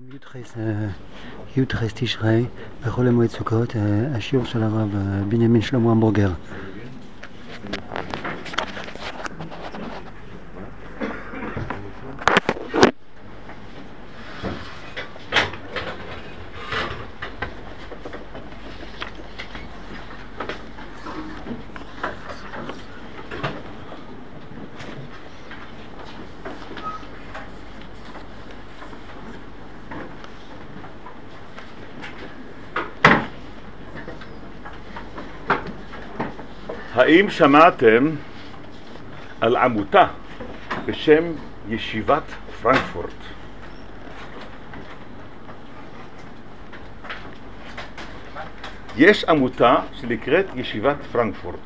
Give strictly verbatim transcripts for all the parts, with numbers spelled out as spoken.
י"ח תשרי, בחול המועד סוכות, השיעור של הרב בנימין שלמה המבורגר. האם שמעתם על עמותה בשם ישיבת פרנקפורט? יש עמותה שנקראת ישיבת פרנקפורט,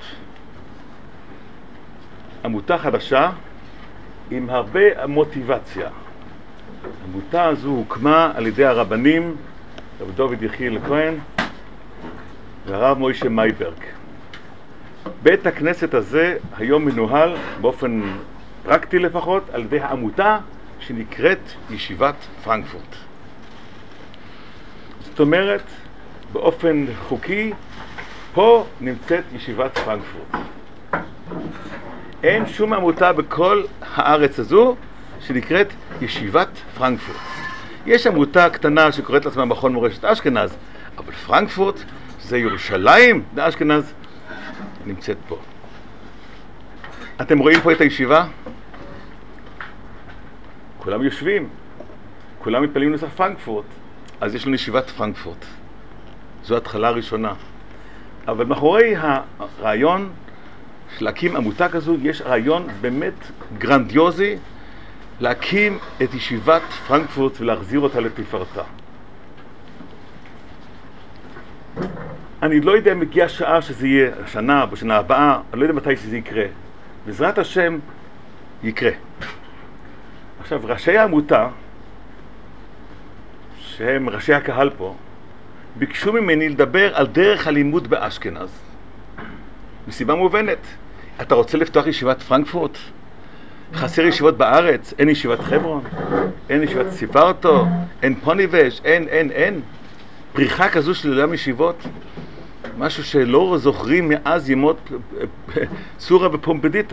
עמותה חדשה עם הרבה מוטיבציה. העמותה הזו הוקמה על ידי הרבנים רב דוד יחיאל כהן והרב מוישה מייברג. בית הכנסת הזה היום מנוהל באופן פרקטי לפחות על ידי העמותה שנקראת ישיבת פרנקפורט. זאת אומרת, באופן חוקי פה נמצאת ישיבת פרנקפורט. אין שום עמותה בכל הארץ הזו שנקראת ישיבת פרנקפורט. יש עמותה קטנה שקוראת לעצמה מכון מורשת אשכנז, אבל פרנקפורט זה ירושלים באשכנז נמצאת פה. אתם רואים פה את הישיבה? כולם יושבים, כולם מתפללים לנוסח פרנקפורט, אז יש לנו ישיבת פרנקפורט. זו התחלה הראשונה. אבל מאחורי הרעיון של להקים עמותה כזו, יש רעיון באמת גרנדיוזי להקים את ישיבת פרנקפורט ולהחזיר אותה לתפארתה. אני לא יודע אם הגיעה שעה שזה יהיה השנה, בשנה הבאה, אני לא יודע מתי שזה יקרה. בעזרת השם יקרה. עכשיו, ראשי העמותה, שהם ראשי הקהל פה, ביקשו ממני לדבר על דרך הלימוד באשכנז. מסיבה מובנת. אתה רוצה לפתוח ישיבת פרנקפורט? חסר ישיבות בארץ, אין ישיבת חברון, אין ישיבת סיפרטו, אין פוניבש, אין, אין, אין. פריחה כזו של עולם ישיבות, משהו שלא זוכרים מאז ימות סורה ופומפדיטה.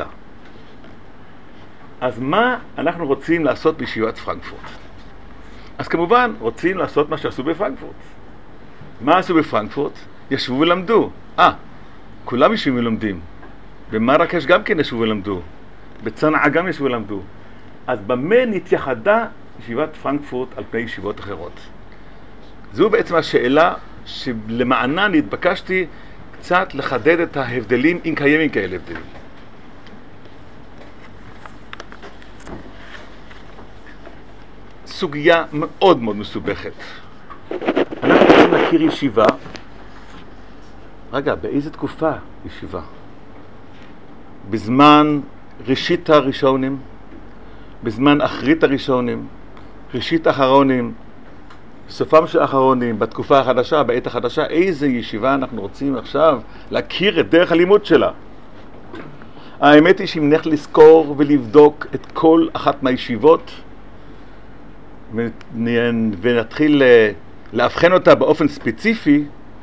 אז מה אנחנו רוצים לעשות בישיבת פרנקפורט? אז כמובן רוצים לעשות מה שעשו בפרנקפורט. מה עשו בפרנקפורט? ישבו ולמדו. אה, כולם ישבו ולומדים. במרקש גם כן ישבו ולמדו. בצנעה גם ישבו ולמדו. אז במה נתייחדה ישיבת פרנקפורט על פני ישיבות אחרות? זו בעצם השאלה שלמענה נתבקשתי קצת לחדד את ההבדלים, אם קיימים כאלה הבדלים. סוגיה מאוד מאוד מסובכת. אנחנו רוצים להכיר ישיבה. רגע, באיזה תקופה ישיבה? בזמן ראשית הראשונים, בזמן אחרית הראשונים, ראשית האחרונים, סופם של האחרונים, בתקופה החדשה, בעת החדשה, איזה ישיבה אנחנו רוצים עכשיו להכיר את דרך הלימוד שלה. האמת היא שאם נלך לזכור ולבדוק את כל אחת מהישיבות ונתחיל להבחן אותה באופן ספציפי,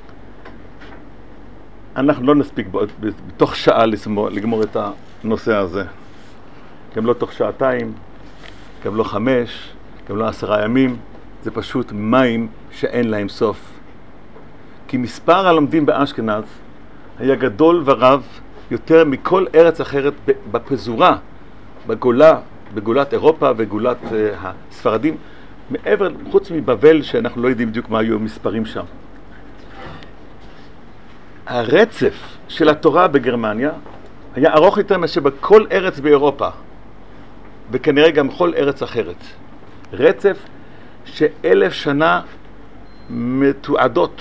אנחנו לא נספיק בתוך שעה לגמור את הנושא הזה. גם לא תוך שעתיים, גם לא חמש, גם לא עשרה ימים. זה פשוט מים שאין להם סוף. כי מספר הלומדים באשכנז היה גדול ורב יותר מכל ארץ אחרת בפזורה, בגולה, בגולת אירופה וגולת uh, הספרדים, מעבר, חוץ מבבל שאנחנו לא יודעים בדיוק מה היו מספרים שם. הרצף של התורה בגרמניה היה ארוך יותר מאשר בכל ארץ באירופה, וכנראה גם כל ארץ אחרת. רצף שאלף שנה מתועדות.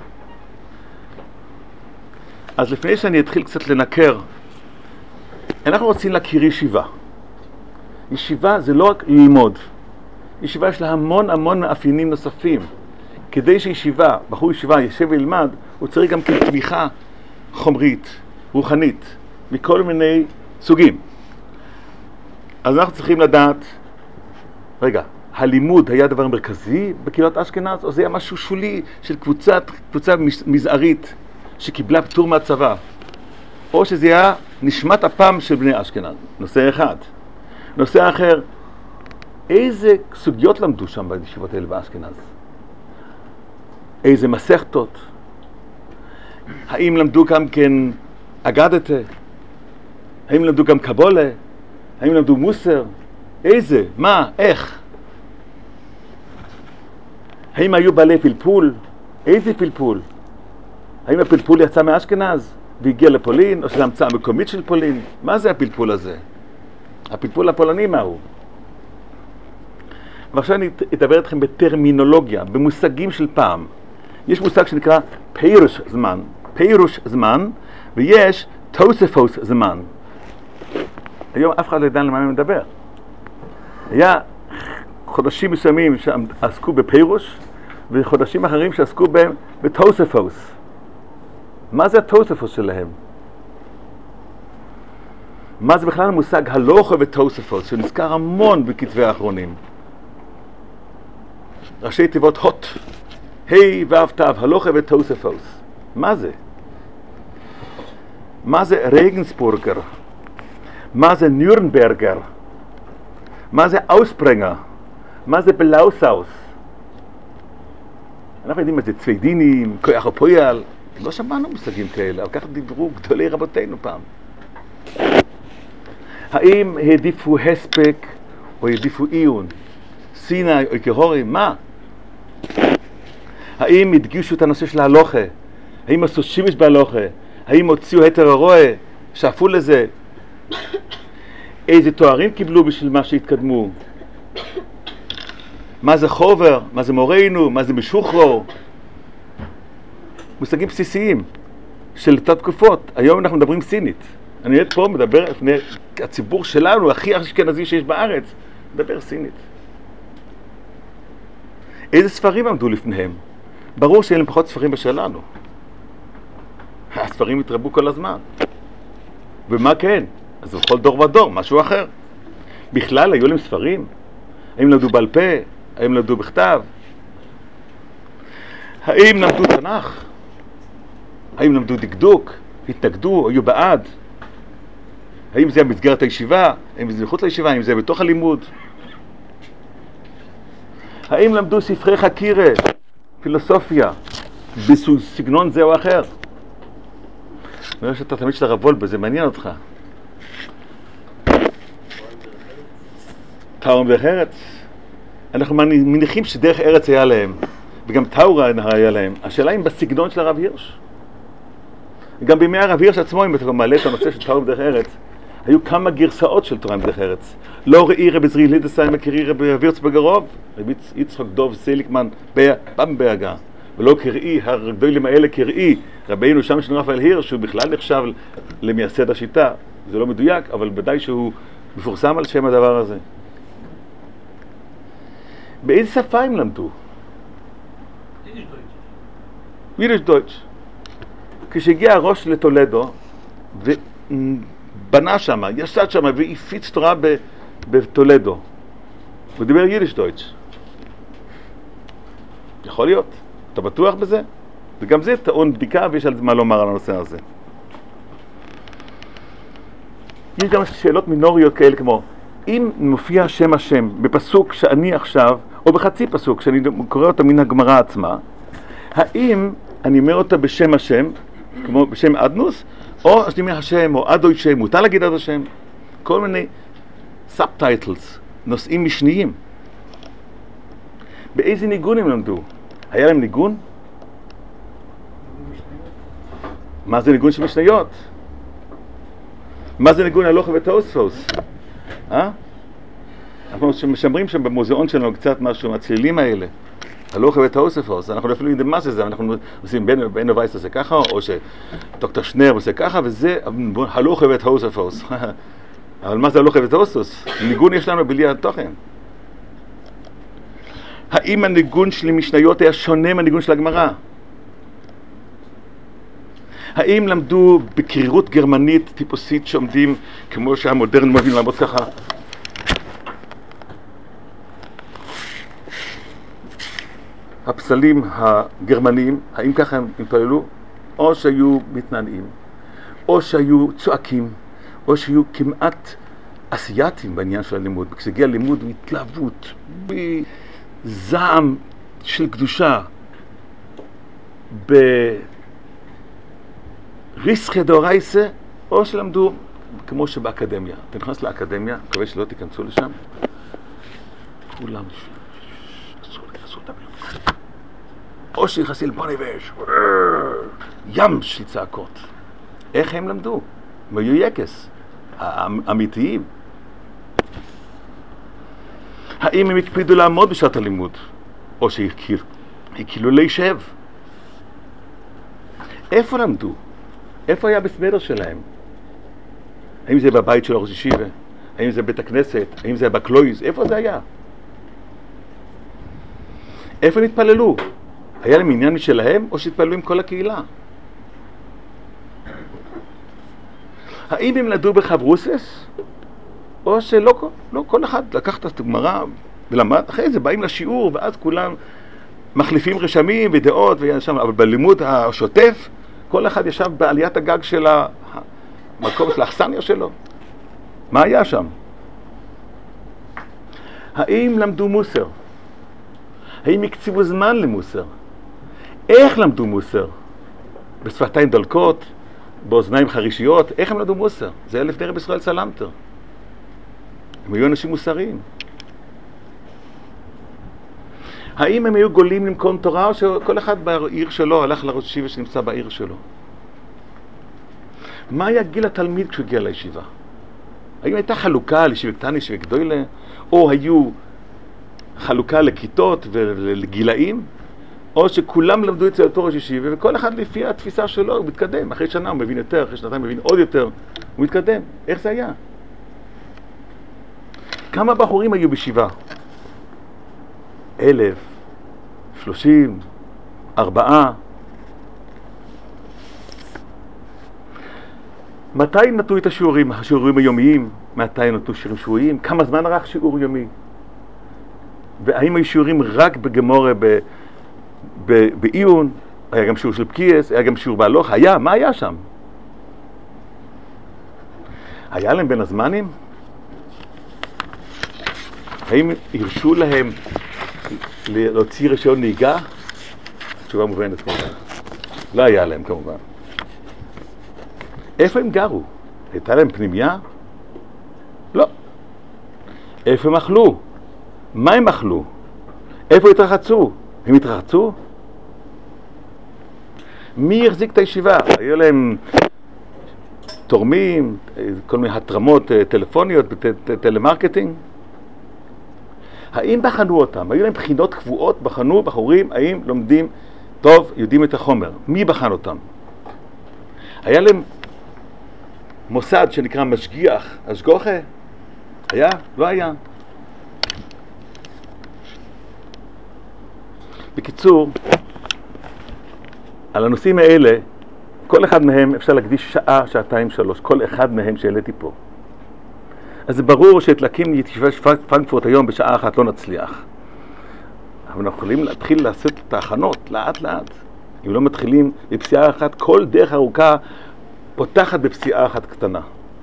אז לפני שאני אתחיל קצת לנקר, אנחנו רוצים להכיר ישיבה. ישיבה זה לא רק ללמוד. ישיבה יש לה המון המון מאפיינים נוספים. כדי שישיבה, בחור ישיבה ישב וילמד, הוא צריך גם תמיכה חומרית, רוחנית, מכל מיני סוגים. אז אנחנו צריכים לדעת, רגע, הלימוד היה דבר מרכזי בקהילות אשכנז, או זה היה משהו שולי של קבוצת, קבוצה מזערית שקיבלה פטור מהצבא, או שזה היה נשמת אפם של בני אשכנז. נושא אחד. נושא אחר, איזה סוגיות למדו שם בישיבות האלה באשכנז? איזה מסכתות? האם למדו גם כן אגדתה? האם למדו גם קבולה? האם למדו מוסר? איזה? מה? איך? האם היו בעלי פלפול? איזה פלפול? האם הפלפול יצא מאשכנז והגיע לפולין, או שזו המצאה מקומית של פולין? מה זה הפלפול הזה? הפלפול הפולני מהו? ועכשיו אני אדבר אתכם בטרמינולוגיה, במושגים של פעם. יש מושג שנקרא פירוש זמן, פירוש זמן, ויש תוספוס זמן. היום אף אחד לא יודע למה אני מדבר. היה חודשים מסוימים שעסקו בפירוש, וחודשים אחרים שעסקו בהם בתוספוס. מה זה התוספוס שלהם? מה זה בכלל המושג הלוכה ותוספוס, שנזכר המון בכתבי האחרונים? ראשי תיבות הוט, ה' ו' ת', הלוכה ותוספוס. מה זה? מה זה רגנסבורגר? מה זה נירנברגר? מה זה אוספרנגר? מה זה בלאוסאוס? אנחנו יודעים מה זה צווידינים, כוח הפויאל. לא שמענו מושגים כאלה, אבל ככה דיברו גדולי רבותינו פעם. האם העדיפו הספק או העדיפו עיון? סיני או כהורים? מה? האם הדגישו את הנושא של ההלוכה? האם עשו שימוש בהלוכה? האם הוציאו היתר הרואה? שאפו לזה? איזה תוארים קיבלו בשביל מה שהתקדמו? מה זה חובר? מה זה מורנו? מה זה משוחרור? מושגים בסיסיים של תת תקופות. היום אנחנו מדברים סינית. אני פה מדבר לפני הציבור שלנו, הכי אשכנזי שיש בארץ, מדבר סינית. איזה ספרים עמדו לפניהם? ברור שאין להם פחות ספרים בשלנו. הספרים התרבו כל הזמן. ומה כן? אז בכל דור ודור, משהו אחר. בכלל, היו להם ספרים? האם למדו בעל פה? האם למדו בכתב? האם למדו תנ"ך? האם למדו דקדוק? התנגדו? היו בעד? האם זה במסגרת הישיבה? האם זה מחוץ לישיבה? האם זה בתוך הלימוד? האם למדו ספרי חקירה, פילוסופיה, בסגנון זה או אחר? אני רואה שאתה תמיד של הרב וולבה, זה מעניין אותך. טאורם דרך ארץ. אנחנו מניחים שדרך ארץ היה להם, וגם טאורה היה להם. השאלה אם בסגנון של הרב הירש. גם בימי הרב הירש עצמו, אם אתה מעלה את הנושא של טאורם דרך ארץ, היו כמה גרסאות של תורה מדרך ארץ. לא ראי רבי זריל הידסאי מכירי רבי וירצברגר רוב, רבי יצחק דוב סיליקמן במברגה, ולא קראי הגדולים האלה קראי רבינו שם של רפאל הירש, שהוא בכלל נחשב למייסד השיטה. זה לא מדויק, אבל ודאי שהוא מפורסם על שם הדבר הזה. באיזה שפה הם למדו? יידיש דויטש. כשהגיע הראש לטולדו ובנה שם, יסד שם והפיץ תורה בטולדו, הוא דיבר יידיש דויטש. יכול להיות, אתה בטוח בזה? וגם זה טעון בדיקה ויש על מה לומר על הנושא הזה. יש גם שאלות מינוריות כאלה כמו, אם מופיע שם השם בפסוק שאני עכשיו, או בחצי פסוק שאני קורא אותה מן הגמרא עצמה, האם אני אומר אותה בשם השם, כמו בשם אדנוס, או שאני אומר השם, או אדוי שם, מותר להגיד אדו שם, כל מיני סאבטייטלס, נושאים משניים. באיזה ניגון הם למדו? היה להם ניגון? מה זה ניגון של משניות? מה זה ניגון הלוכה ותוספוס? אה? אנחנו משמרים שם במוזיאון שלנו קצת משהו מהצלילים האלה. הלוכה ותוספוס. אנחנו אפילו יודעים מה זה זה, אנחנו עושים בין בן וייס עושה ככה, או שדוקטור שנר עושה ככה, וזה הלוכה ותוספוס. אבל מה זה הלוכה ותוספוס? ניגון יש לנו בלי התוכן. האם הניגון של משניות היה שונה מהניגון של הגמרא? האם למדו בקרירות גרמנית טיפוסית שעומדים כמו שהמודרן מבין לעמוד ככה? הפסלים הגרמניים, האם ככה הם התפללו? או שהיו מתנענעים, או שהיו צועקים, או שהיו כמעט אסייתים בעניין של הלימוד. כשהגיע לימוד בהתלהבות, בזעם של קדושה, בריסחי דאורייסה, או שלמדו כמו שבאקדמיה. אתה נכנס לאקדמיה, מקווה שלא תיכנסו לשם, כולם אסור לדבר. או שיחסי לפוניבש, ים של צעקות. איך הם למדו? הם היו יקס, האמיתיים. האם הם הקפידו לעמוד בשעת הלימוד? או שהקילו להישב? איפה למדו? איפה היה בסמדר שלהם? האם זה בבית של ראש ישיבה? האם זה בית הכנסת? האם זה בקלויז? איפה זה היה? איפה הם התפללו? היה להם עניין משלהם או שהתפללו עם כל הקהילה? האם הם למדו בחברוסס? או שלא לא, כל אחד לקח את הגמרא ולמד, אחרי זה באים לשיעור ואז כולם מחליפים רשמים ודעות וישם, אבל בלימוד השוטף כל אחד ישב בעליית הגג של המקום של האכסניה שלו. מה היה שם? האם למדו מוסר? האם הקציבו זמן למוסר? איך למדו מוסר? בשפתיים דלקות? באוזניים חרישיות? איך הם למדו מוסר? זה אלף דרב ישראל סלמתר. הם היו אנשים מוסריים. האם הם היו גולים למקום תורה, או שכל אחד בעיר שלו הלך לראש ישיבה שנמצא בעיר שלו? מה היה גיל התלמיד כשהוא הגיע לישיבה? האם הייתה חלוקה לישיבה קטנה, לישיבה גדולה, או היו חלוקה לכיתות ולגילאים, או שכולם למדו אצל אותו ראש ישיבה, וכל אחד לפי התפיסה שלו הוא מתקדם. אחרי שנה הוא מבין יותר, אחרי שנתיים הוא מבין עוד יותר, הוא מתקדם. איך זה היה? כמה בחורים היו בישיבה? אלף, שלושים, ארבעה. מתי נתנו את השיעורים? השיעורים היומיים? מתי נתנו שיעורים שבועיים? כמה זמן ערך שיעור יומי? והאם היו שיעורים רק בגמורה, ב, ב, בעיון? היה גם שיעור של פקיעס? היה גם שיעור בהלוך? היה? מה היה שם? היה להם בין הזמנים? האם הרשו להם להוציא רישיון נהיגה? תשובה מובנת כמובן. לא היה להם כמובן. איפה הם גרו? הייתה להם פנימיה? לא. איפה הם אכלו? מה הם אכלו? איפה התרחצו? הם התרחצו? מי החזיק את הישיבה? היו להם תורמים, כל מיני התרמות טלפוניות, טלמרקטינג? האם בחנו אותם? היו להם בחינות קבועות, בחנו בחורים, האם לומדים טוב, יודעים את החומר? מי בחן אותם? היה להם מוסד שנקרא משגיח, השגוחה? היה? לא היה. בקיצור, על הנושאים האלה, כל אחד מהם אפשר להקדיש שעה, שעתיים, שלוש, כל אחד מהם שהעליתי פה. אז זה ברור שתלקים ישיבת פרנקפורט היום בשעה אחת לא נצליח. אבל אנחנו יכולים להתחיל לעשות את ההכנות לאט לאט. אם לא מתחילים בפסיעה אחת, כל דרך ארוכה פותחת בפסיעה אחת קטנה.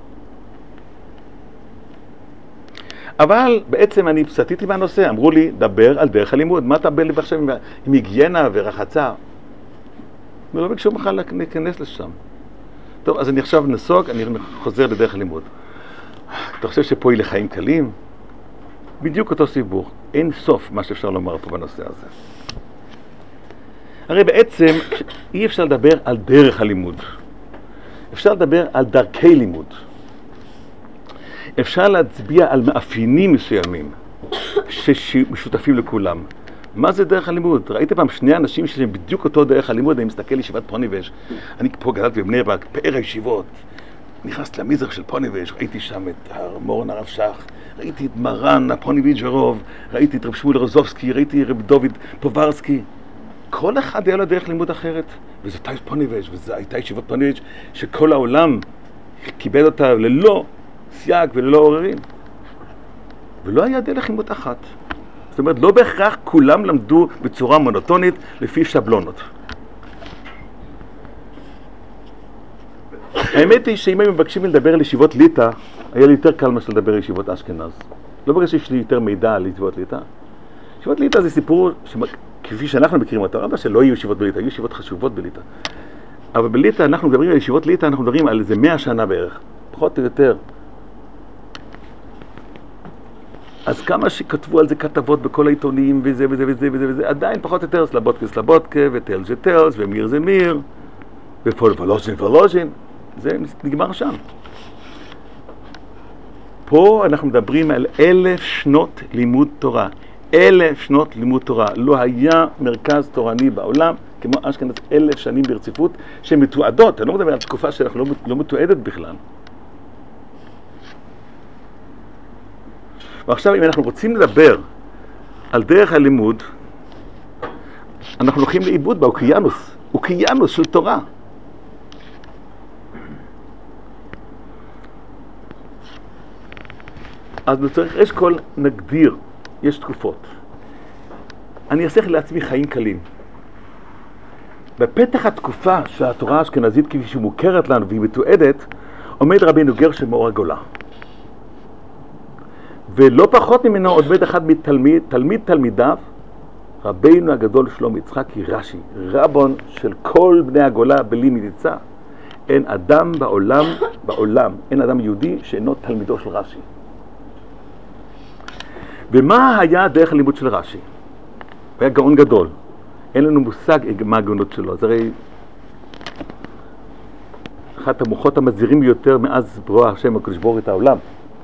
אבל בעצם אני סטיתי מהנושא, אמרו לי, דבר על דרך הלימוד. מה תדבר לי עכשיו עם, עם היגיינה ורחצה? ולא ביקשו בכלל להיכנס לשם. טוב, אז אני עכשיו נסוג, אני חוזר לדרך הלימוד. אתה חושב שפה היא לחיים קלים? בדיוק אותו סיבור. אין סוף מה שאפשר לומר פה בנושא הזה. הרי בעצם אי אפשר לדבר על דרך הלימוד. אפשר לדבר על דרכי לימוד. אפשר להצביע על מאפיינים מסוימים שמשותפים לכולם. מה זה דרך הלימוד? ראיתם פעם שני אנשים שהם בדיוק אותו דרך הלימוד? אני מסתכל לישיבת פוניבש. אני פה גדלתי בבני ברק, פאר הישיבות. נכנסתי למזרח של פוניבש, ראיתי שם את מורן הרב שך, ראיתי את מרן הפוניביג'רוב, ראיתי את רב שמואל רוזובסקי, ראיתי רב דוד פוברסקי. כל אחד היה לו דרך לימוד אחרת, וזה הייתה פוניבש, וזו הייתה ישיבת פוניבש שכל העולם קיבל אותה ללא סייג וללא עוררין. ולא היה דרך לימוד אחת. זאת אומרת, לא בהכרח כולם למדו בצורה מונוטונית לפי שבלונות. האמת היא שאם הם מבקשים לדבר על ישיבות ליטא, היה לי יותר קל מאשר לדבר על ישיבות אשכנז. לא בגלל שיש לי יותר מידע על ישיבות ליטא. ישיבות ליטא זה סיפור כפי שאנחנו מכירים אותו, לא שלא יהיו ישיבות בליטא, יהיו ישיבות חשובות בליטא. אבל בליטא אנחנו מדברים על ישיבות ליטא, אנחנו מדברים על איזה מאה שנה בערך, פחות או יותר. אז כמה שכתבו על זה כתבות בכל העיתונים וזה וזה וזה וזה וזה, עדיין פחות או יותר סלבודקה סלבודקה וטל זה טלס ומיר זה מיר ופולוז'ין פולוז'ין, זה נגמר שם. פה אנחנו מדברים על אלף שנות לימוד תורה. אלף שנות לימוד תורה. לא היה מרכז תורני בעולם כמו אשכנז אלף שנים ברציפות שמתועדות. אני לא מדבר על תקופה שאנחנו לא, לא מתועדת בכלל. ועכשיו אם אנחנו רוצים לדבר על דרך הלימוד, אנחנו הולכים לאיבוד באוקיינוס. אוקיינוס של תורה. אז בצורך יש כל נגדיר, יש תקופות. אני אעשה לעצמי חיים קלים. בפתח התקופה שהתורה האשכנזית כפי שהיא מוכרת לנו והיא מתועדת, עומד רבינו גרשם מאור הגולה. ולא פחות ממנו עומד אחד מתלמיד, תלמיד תלמידיו, רבינו הגדול שלמה יצחקי רש"י, רבון של כל בני הגולה בלי מליצה. אין אדם בעולם, בעולם, אין אדם יהודי שאינו תלמידו של רש"י. ומה היה דרך הלימוד של רש"י? הוא היה גאון גדול. אין לנו מושג מה הגאונות שלו. זה הרי אחת המוחות המזהירים ביותר מאז ברוא השם הקדוש ברוך הוא את העולם.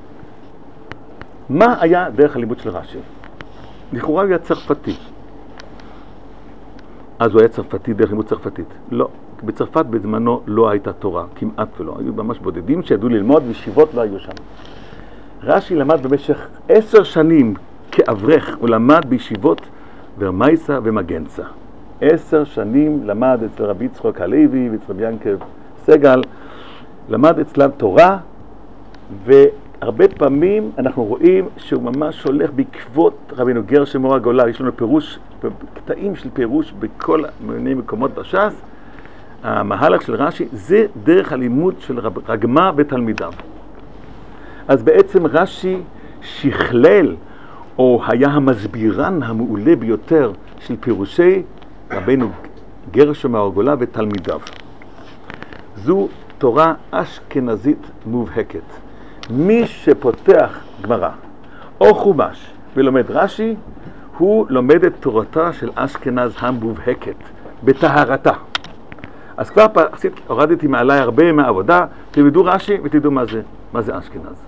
מה היה דרך הלימוד של רש"י? לכאורה הוא היה צרפתי. אז הוא היה צרפתי דרך לימוד צרפתית. לא. בצרפת בזמנו לא הייתה תורה, כמעט ולא. היו ממש בודדים שידעו ללמוד וישיבות לא היו שם. רש"י למד במשך עשר שנים כאברך, הוא למד בישיבות ורמייסה ומגנצה. עשר שנים למד אצל רבי יצחק הלוי ואצל רבי ינקב סגל, למד אצלם תורה, והרבה פעמים אנחנו רואים שהוא ממש הולך בעקבות רבינו גרשם מאור הגולה. יש לנו פירוש, קטעים של פירוש בכל מיני מקומות בש"ס. המהלך של רש"י זה דרך הלימוד של רגמה ותלמידיו. אז בעצם רש"י שכלל, או היה המסבירן המעולה ביותר של פירושי רבינו גרשם מאור הגולה ותלמידיו. זו תורה אשכנזית מובהקת. מי שפותח גמרא או חומש ולומד רש"י, הוא לומד את תורתה של אשכנז המובהקת, בטהרתה. אז כבר פרסית, הורדתי מעליי הרבה מהעבודה, תלמדו רש"י ותדעו מה זה, מה זה אשכנז.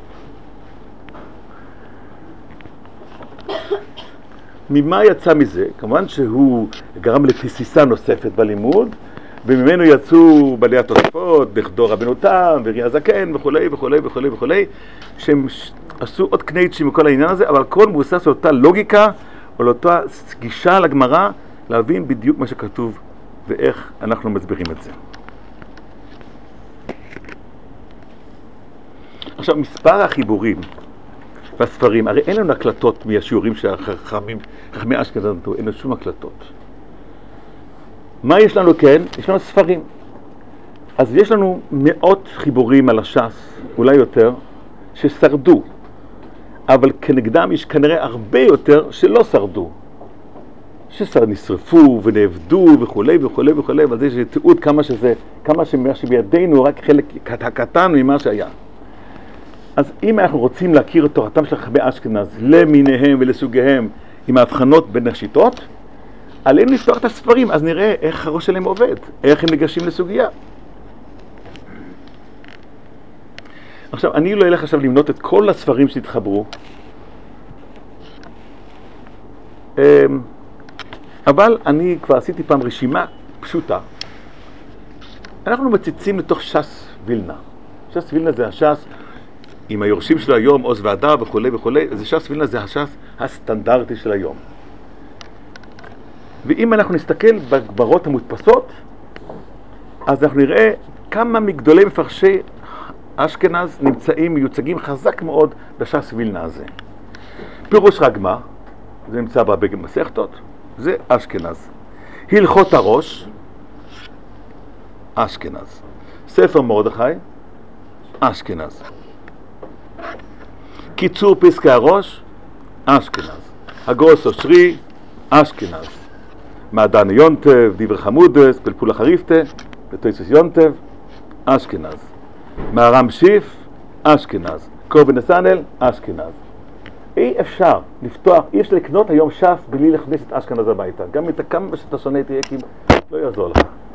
ממה יצא מזה? כמובן שהוא גרם לתסיסה נוספת בלימוד, וממנו יצאו בעלי התוספות, נכדו רבנו תם ורי הזקן וכולי וכולי וכולי וכולי, שהם עשו עוד קנייצ'ים מכל העניין הזה, אבל הכל מבוסס על אותה לוגיקה, או לאותה גישה לגמרא, להבין בדיוק מה שכתוב ואיך אנחנו מסבירים את זה. עכשיו, מספר החיבורים והספרים, הרי אין לנו הקלטות מהשיעורים שהחכמים, חכמי אשכנז נתנו, אין לנו שום הקלטות. מה יש לנו כן? יש לנו ספרים. אז יש לנו מאות חיבורים על הש"ס, אולי יותר, ששרדו. אבל כנגדם יש כנראה הרבה יותר שלא שרדו. שנשרפו ונעבדו וכולי וכולי וכולי, אבל זה יש תיעוד כמה שזה, כמה שמה שבידינו רק חלק קטן ממה שהיה. אז אם אנחנו רוצים להכיר את תורתם של חכמי אשכנז למיניהם ולסוגיהם עם ההבחנות בין השיטות, עלינו לפתוח את הספרים, אז נראה איך הראש שלהם עובד, איך הם ניגשים לסוגיה. עכשיו, אני לא אלך עכשיו למנות את כל הספרים שהתחברו, אבל אני כבר עשיתי פעם רשימה פשוטה. אנחנו מציצים לתוך ש"ס וילנה. ש"ס וילנה זה הש"ס עם היורשים שלו היום, עוז והדר וכולי וכולי, אז ש"ס וילנה זה הש"ס הסטנדרטי של היום. ואם אנחנו נסתכל בגמרות המודפסות, אז אנחנו נראה כמה מגדולי מפרשי אשכנז נמצאים, מיוצגים חזק מאוד בש"ס וילנה הזה. פירוש רגמה, זה נמצא במסכתות, זה אשכנז. הלכות הראש, אשכנז. ספר מרדכי, אשכנז. קיצור פסקי הראש, אשכנז. הגרוס אושרי, אשכנז. מעדן יונטב, דברי חמודס, פלפול החריפתה, בתויסוס יונטב, אשכנז. מהרם שיף, אשכנז. קורבן נסנל, אשכנז. אי אפשר לפתוח, אי אפשר לקנות היום ש"ס בלי להכניס את אשכנז הביתה. גם אם אתה כמה שאתה שונא תהיה, כי לא יעזור לך.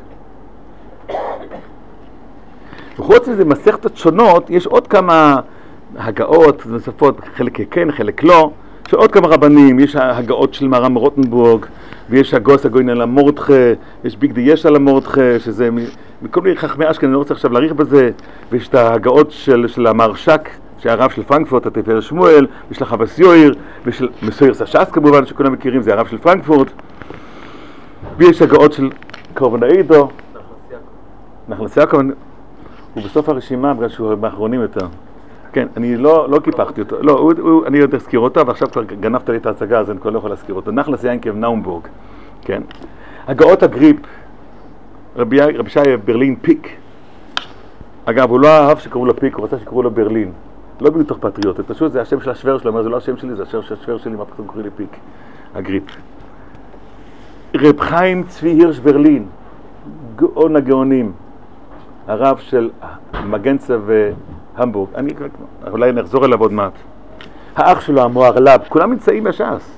וחוץ מזה, מסכתות שונות, יש עוד כמה הגאות נוספות, חלק כן, חלק לא, של עוד כמה רבנים. יש הגאות של מרם רוטנבורג, ויש הגוס הגוין על המורדכה, יש ביג די יש על המורדכה, שזה מכל מיני חכמי אשכנז, אני לא רוצה עכשיו להאריך בזה, ויש את ההגאות של, של המרשק, שהרב של פרנקפורט, התפאר שמואל, ויש לך חבס יויר, ושל מסויר סשס כמובן, שכולם מכירים, זה הרב של פרנקפורט, ויש הגאות של קורבן העידו, נחלס יעקב, הוא בסוף הרשימה, בגלל שהוא מאחרונים יותר. כן, אני לא, לא קיפחתי אותו, לא, הוא, הוא, אני יודע להזכיר אותו, ועכשיו כבר גנבת לי את ההצגה, אז אני כבר לא יכול להזכיר אותו. נחלס יעקב נאומבורג, כן? הגאות הגריפ, רבי, רבי שי ברלין פיק. אגב, הוא לא אהב שקראו לו פיק, הוא רצה שקראו לו ברלין. לא בתוך פטריוטית, פשוט זה השם של השוור שלו, זה לא השם שלי, זה השם של השוור שלי, מה פתאום קוראים לי פיק, הגריפ. רב חיים צבי הירש ברלין, גאון הגאונים, הרב של מגנצה והמבורג, אני אולי נחזור אליו עוד מעט. האח שלו, המוהרלב, כולם נמצאים בש"ס.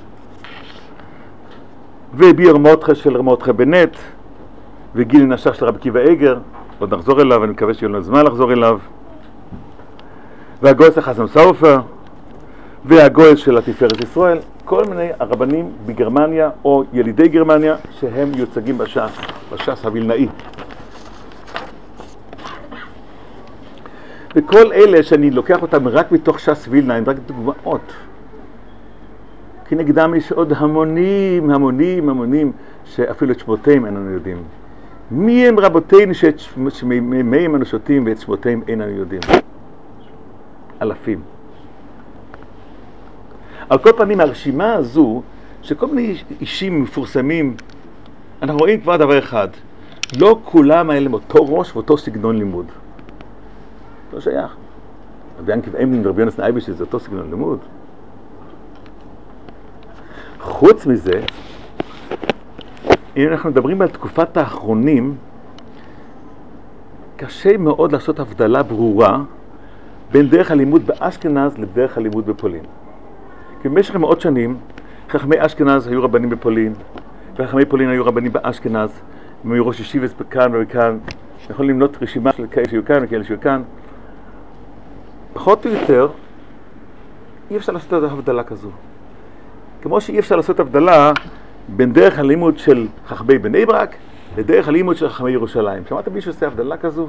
וביר מותחה של מותחה בנט, וגיל נשך של רב עקיבא איגר, עוד נחזור אליו, אני מקווה שיהיה לנו זמן לחזור אליו. והגויס החסם סופר, והגויס של התפארת ישראל, כל מיני הרבנים בגרמניה או ילידי גרמניה שהם יוצגים בש"ס, בש"ס הווילנאי. וכל אלה שאני לוקח אותם רק מתוך ש"ס וילנה, הם רק דוגמאות. כי נגדם יש עוד המונים, המונים, המונים, שאפילו את שמותיהם איננו יודעים. מי הם רבותינו שמהם אנו שותים ואת שמותיהם איננו יודעים? אלפים. על כל פנים, הרשימה הזו, שכל מיני אישים מפורסמים, אנחנו רואים כבר דבר אחד, לא כולם האלה מאותו ראש ואותו סגנון לימוד. לא שייך. רבי ינקב אמלין ורבי יונס נייבש זה אותו סגנון לימוד. חוץ מזה, אם אנחנו מדברים על תקופת האחרונים, קשה מאוד לעשות הבדלה ברורה בין דרך הלימוד באשכנז לדרך הלימוד בפולין. כי במשך מאות שנים, חכמי אשכנז היו רבנים בפולין, וחכמי פולין היו רבנים באשכנז, הם היו ראש ישיבס בכאן וכאן, יכולים למנות רשימה של כאלה שיהיו כאן וכאלה שיהיו כאן. פחות או יותר, אי אפשר לעשות הבדלה כזו. כמו שאי אפשר לעשות הבדלה בין דרך הלימוד של חכמי בני ברק לדרך הלימוד של חכמי ירושלים. שמעת מישהו עושה הבדלה כזו?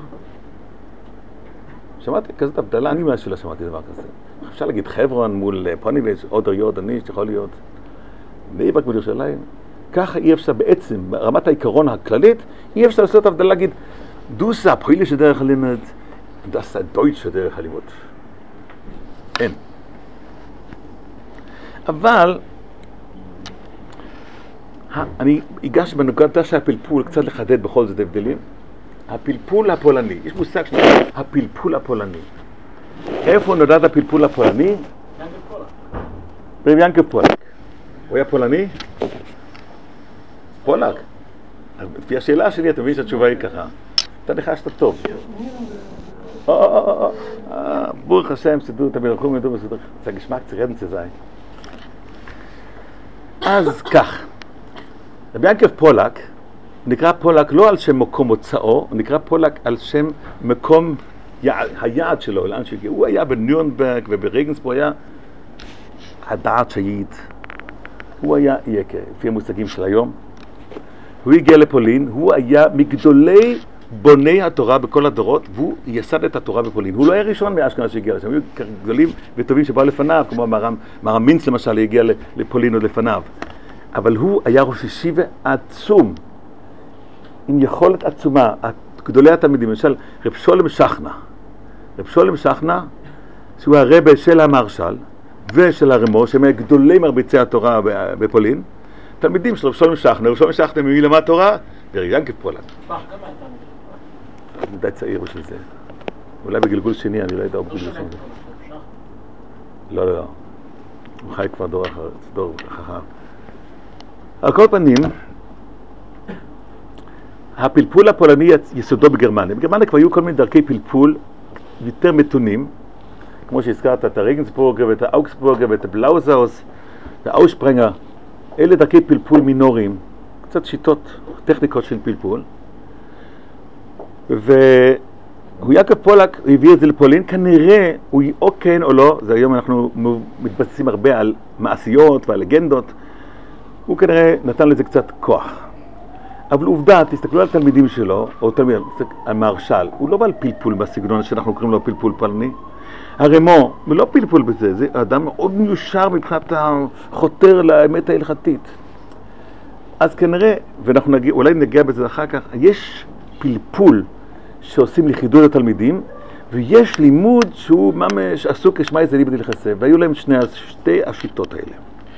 שמעתי כזאת הבדלה, אני מאז שלא שמעתי דבר כזה. אפשר להגיד חברון מול פוניבץ', עוד אריות, אני, שיכול להיות בני ברק מול ירושלים. ככה אי אפשר בעצם, ברמת העיקרון הכללית, אי אפשר לעשות הבדלה, להגיד, דוסה פוילה שדרך הלימוד, דוסה דויטש שדרך הלימוד. אין. אבל, אני אגש בנקודה שהפלפול, קצת לחדד בכל זאת הבדלים. הפלפול הפולני, יש מושג שנקרא הפלפול הפולני. איפה נולד הפלפול הפולני? ינקב פולק. רב ינקב פולק. הוא היה פולני? פולק. לפי השאלה שלי, אתה מבין שהתשובה היא ככה. אתה ניחש שאתה טוב. ברוך השם, שתדעו, תמיד הלכו מידעו בסדר. זה גשמק צירדן צזאי. אז כך. רב ינקב פולק, נקרא פולק לא על שם מקום מוצאו, הוא נקרא פולק על שם מקום יעד, היעד שלו, לאן שהגיע. הוא היה בנירנברג וברגנסבורג, היה הדעת שהיית. הוא היה יקר, לפי המושגים של היום. הוא הגיע לפולין, הוא היה מגדולי בוני התורה בכל הדורות, והוא יסד את התורה בפולין. הוא לא היה ראשון מאשכנז שהגיע לשם, היו גדולים וטובים שבאו לפניו, כמו מרם, מרם מינץ למשל, הגיע לפולין עוד לפניו. אבל הוא היה ראש ישיבה עצום, עם יכולת עצומה, גדולי התלמידים, למשל רב שולם שכנא. רב שולם שכנא, שהוא הרבה של המרשל, ושל הרמו, שהם גדולי מרביצי התורה בפולין, תלמידים שלו, שלום שכנר, שלום שכנר ממי למד תורה, וריאנקב פולק. אני די צעיר בשביל זה. אולי בגלגול שני, אני לא יודע, או בגלגול שני. לא, לא, לא. הוא חי כבר דור אחר, דור חכם. על כל פנים, הפלפול הפולני יסודו בגרמניה. בגרמניה כבר היו כל מיני דרכי פלפול יותר מתונים, כמו שהזכרת את הרגנסבורגר ואת האוגסבורגר ואת הבלאוזהאוס והאושפרנגר. אלה דרכי פלפול מינוריים, קצת שיטות, טכניקות של פלפול. והוא יעקב פולק הביא את זה לפולין, כנראה הוא או כן או לא, זה היום אנחנו מתבססים הרבה על מעשיות ועל לגנדות, הוא כנראה נתן לזה קצת כוח. אבל עובדה, תסתכלו על תלמידים שלו, או תלמיד, המהרש"ל, הוא לא בא על פלפול בסגנון שאנחנו קוראים לו פלפול פולני. הרמו, הוא לא פלפול בזה, זה אדם מאוד מיושר מבחינת החותר לאמת ההלכתית. אז כנראה, ואנחנו נגיע, אולי נגיע בזה אחר כך, יש פלפול שעושים לחידוד התלמידים, ויש לימוד שהוא ממש עסוק כשמע איזה ליבד הלכסה, והיו להם שני, שתי השיטות האלה.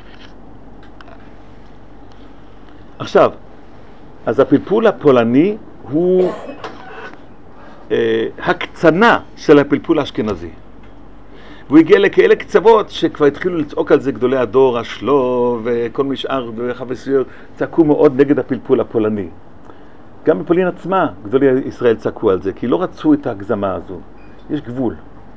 עכשיו, אז הפלפול הפולני הוא אה, הקצנה של הפלפול האשכנזי. והוא הגיע לכאלה קצוות שכבר התחילו לצעוק על זה גדולי הדור, השלו וכל משאר וחבסיות, צעקו מאוד נגד הפלפול הפולני. גם בפולין עצמה גדולי ישראל צעקו על זה, כי לא רצו את ההגזמה הזו. יש גבול.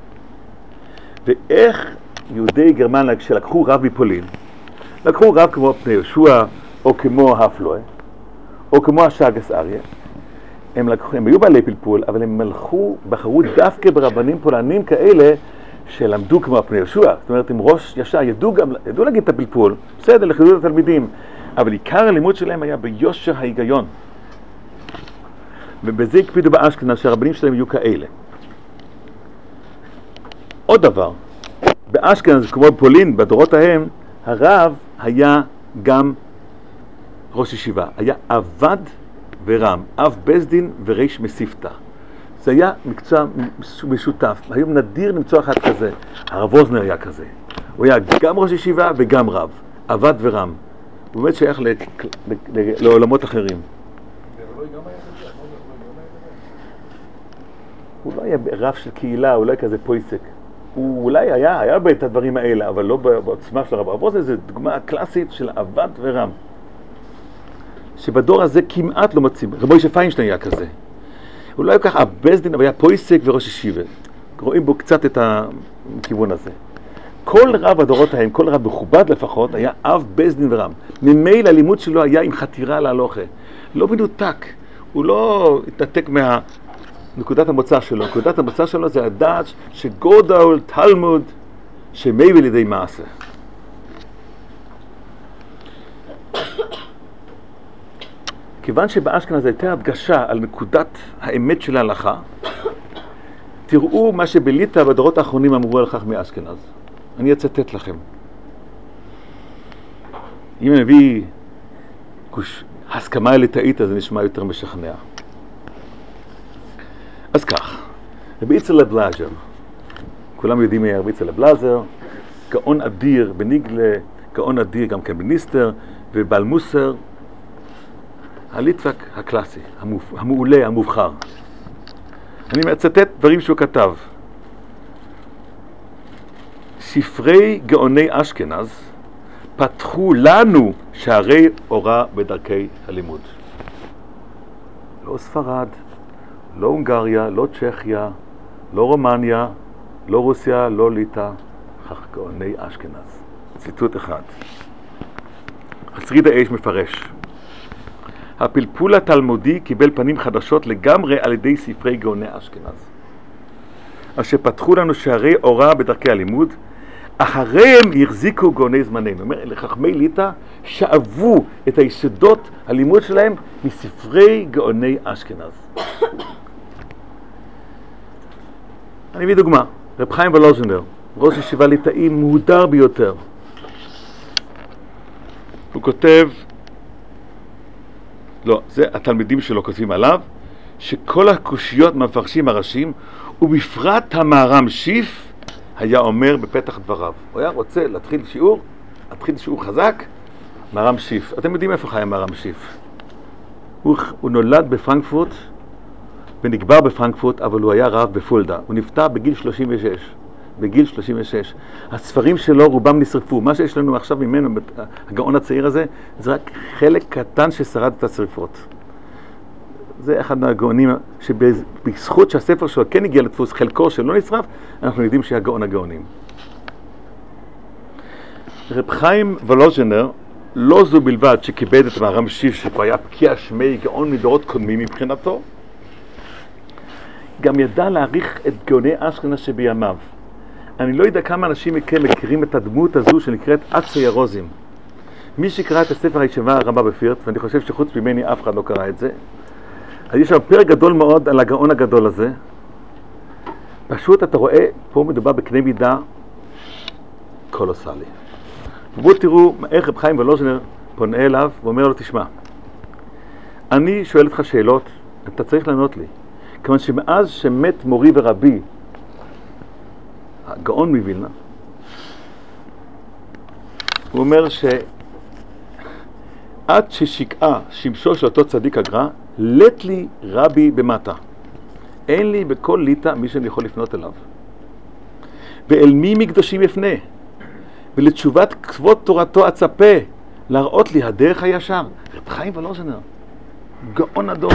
ואיך יהודי גרמניה, כשלקחו רב מפולין, לקחו רב כמו פני יהושע, או כמו הפלוי, או כמו השאגס אריה, הם, לקחו, הם היו בעלי פלפול, אבל הם מלכו, בחרו דווקא ברבנים פולנים כאלה, שלמדו כמו הפני יהושע. זאת אומרת, עם ראש ישר, ידעו גם, ידעו להגיד את הפלפול, בסדר, לחידוד התלמידים, אבל עיקר הלימוד שלהם היה ביושר ההיגיון. ובזה הקפידו באשכנז שהרבנים שלהם יהיו כאלה. עוד דבר, באשכנז, כמו בפולין, בדורות ההם, הרב היה גם ראש ישיבה, היה עבד ורם, אב בית דין וריש מסיפתא. זה היה מקצוע משותף, היום נדיר למצוא אחד כזה, הרב אוזנר היה כזה. הוא היה גם ראש ישיבה וגם רב, עבד ורם. הוא באמת שייך ל- ל- ל- לעולמות אחרים. הוא לא היה רב של קהילה, הוא לא היה כזה פויסק. הוא אולי היה, היה בית הדברים האלה, אבל לא בעוצמה של הרב. הרב אוזנר זה דוגמה קלאסית של עבד ורם. שבדור הזה כמעט לא מוצאים. רב מוישה פיינשטיין היה כזה. הוא לא היה ככה בית דין, אבל היה פויסק וראש ישיבה. רואים בו קצת את הכיוון הזה. כל רב הדורות ההם, כל רב מכובד לפחות, היה אב בית דין ורם. ממילא הלימוד שלו היה עם חתירה להלוכה. לא מנותק. הוא לא התנתק מהנקודת המוצא שלו. נקודת המוצא שלו זה הדעת שגודל תלמוד שמביא לידי מעשה. כיוון שבאשכנז הייתה הדגשה על נקודת האמת של ההלכה, תראו מה שבליטא בדורות האחרונים אמרו על חכמי אשכנז. אני אצטט לכם. אם נביא הסכמה ליטאית, אז זה נשמע יותר משכנע. אז כך, רבי יצחק לבלזר, כולם יודעים מי רבי יצחק לבלזר, גאון אדיר בניגלה, גאון אדיר גם כמיניסטר ובעל מוסר, הליטווק הקלאסי, המופ... המעולה, המובחר. אני מצטט דברים שהוא כתב. ספרי גאוני אשכנז פתחו לנו שערי אורה בדרכי הלימוד. לא ספרד, לא הונגריה, לא צ'כיה, לא רומניה, לא רוסיה, לא ליטא, כך גאוני אשכנז. ציטוט אחד. שריד האש מפרש. הפלפול התלמודי קיבל פנים חדשות לגמרי על ידי ספרי גאוני אשכנז, אשר פתחו לנו שערי אורה בדרכי הלימוד, אחריהם יחזיקו גאוני זמננו. זאת אומרת, לחכמי ליטא שאבו את היסודות הלימוד שלהם מספרי גאוני אשכנז. אני מביא דוגמה, רב חיים וולוז'נר, ראש ישיבה ליטאי מהודר ביותר. הוא כותב, לא, זה התלמידים שלו כותבים עליו, שכל הקושיות מהמפרשים הראשיים, ובפרט המהר"ם שיף, היה אומר בפתח דבריו. הוא היה רוצה להתחיל שיעור, להתחיל שיעור חזק, מהר"ם שיף. אתם יודעים איפה חי מהר"ם שיף? הוא, הוא נולד בפרנקפורט, ונקבר בפרנקפורט, אבל הוא היה רב בפולדה. הוא נפטר בגיל שלושים ושש. בגיל שלושים ושש. הספרים שלו רובם נשרפו. מה שיש לנו עכשיו ממנו, הגאון הצעיר הזה, זה רק חלק קטן ששרד את השריפות. זה אחד מהגאונים, שבזכות שהספר שלו כן הגיע לדפוס חלקו שלא נשרף, אנחנו יודעים שהיה גאון הגאונים. רב חיים וולוז'נר, לא זו בלבד שכיבד את מהר"ם שיף, שכבר היה פקיע שמי גאון מדורות קודמים מבחינתו, גם ידע להעריך את גאוני אשכנז שבימיו. אני לא יודע כמה אנשים מכם מכירים את הדמות הזו שנקראת אצי הרוזים. מי שקרא את הספר הישיבה הרבה בפירט, ואני חושב שחוץ ממני אף אחד לא קרא את זה, אז יש שם פרק גדול מאוד על הגאון הגדול הזה. פשוט אתה רואה, פה מדובר בקנה מידה קולוסלי. ובואו תראו איך רב חיים וולוז'נר פונה אליו ואומר לו, תשמע, אני שואל אותך שאלות, אתה צריך לענות לי. כיוון שמאז שמת מורי ורבי, הגאון מווילנה, הוא אומר שעד ששיקעה שמשו של אותו צדיק הגר"א, לט לי רבי במטה. אין לי בכל ליטה מי שאני יכול לפנות אליו. ואל מי מקדושים יפנה? ולתשובת כבוד תורתו אצפה, להראות לי הדרך הישר. רב חיים וולוז'נר, גאון הדור,